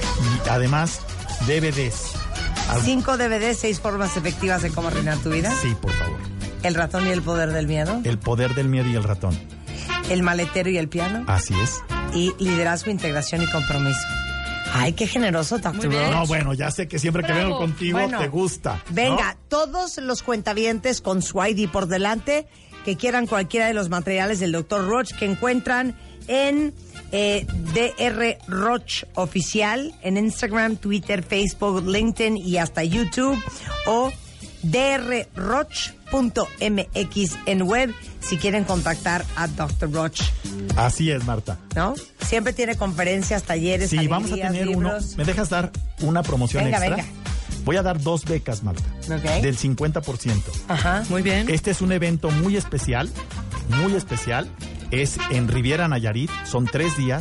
y además D V Ds. Cinco D V Ds, seis formas efectivas de cómo arruinar tu vida. Sí, por favor. El ratón y el poder del miedo. El poder del miedo y el ratón. El maletero y el piano. Así es. Y liderazgo, integración y compromiso. Ay, qué generoso, Doctor Roach. No, bueno, ya sé que siempre Bravo. que vengo contigo bueno, te gusta. Venga, ¿no? Todos los cuentavientes con su I D por delante que quieran cualquiera de los materiales del Doctor Roach que encuentran en eh, D R Roach Oficial en Instagram, Twitter, Facebook, LinkedIn y hasta YouTube o D R Roach punto M X en web si quieren contactar a Doctor Roach. Así es, Marta. ¿No? Siempre tiene conferencias, talleres, sí, alegrías, vamos a tener libros. uno. ¿Me dejas dar una promoción venga, extra? Venga. Voy a dar dos becas, Marta. Okay. Del cincuenta por ciento. Ajá. Muy bien. Este es un evento muy especial, muy especial. Es en Riviera Nayarit. Son tres días.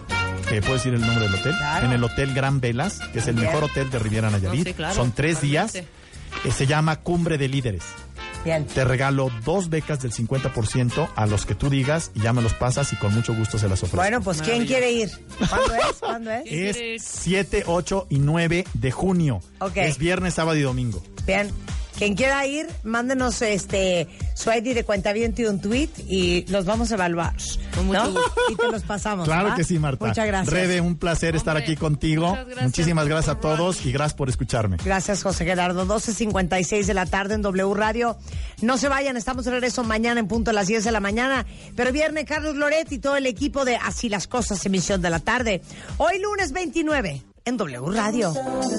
Eh, ¿Puedo decir el nombre del hotel? Claro. En el Hotel Gran Velas, que es el bien. mejor hotel de Riviera Nayarit. No, sí, claro. Son tres días. Eh, se llama Cumbre de Líderes. Bien. Te regalo dos becas del cincuenta por ciento a los que tú digas y ya me los pasas y con mucho gusto se las ofrezco. Bueno, pues ¿quién quiere ir? ¿Cuándo es? ¿Cuándo es? Es siete, ocho y nueve de junio. Okay. Es viernes, sábado y domingo. Bien. Quien quiera ir, mándenos este su I D de cuentaviente y un tweet y los vamos a evaluar. Con mucho ¿no? gusto. Y te los pasamos. Claro ¿va? que sí, Marta. Muchas gracias. Rebe, un placer Hombre, estar aquí contigo. gracias, Muchísimas gracias a todos y gracias por escucharme. Gracias, José Gerardo. doce cincuenta y seis de la tarde en W Radio. No se vayan, estamos de regreso mañana en punto a las diez de la mañana. Pero viene Carlos Loret y todo el equipo de Así las Cosas, emisión de la tarde. Hoy lunes veintinueve en W Radio.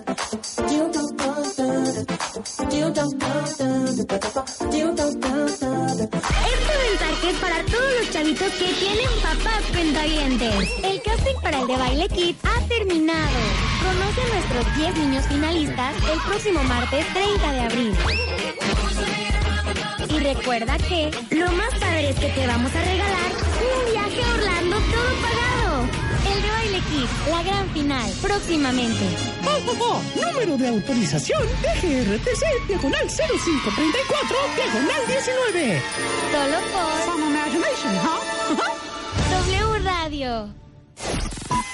Este mensaje es para todos los chavitos que tienen papás cuentavientes. El casting para el de Baile Kids ha terminado. Conoce a nuestros diez niños finalistas el próximo martes treinta de abril. Y recuerda que lo más padre es que te vamos a regalar un viaje a Orlando todo pagado. El de Baile Kids, la gran final, próximamente. Oh, oh, oh. Número de autorización D G R T C, diagonal cero cinco treinta y cuatro, diagonal diecinueve. Solo por Some imagination, huh? W Radio.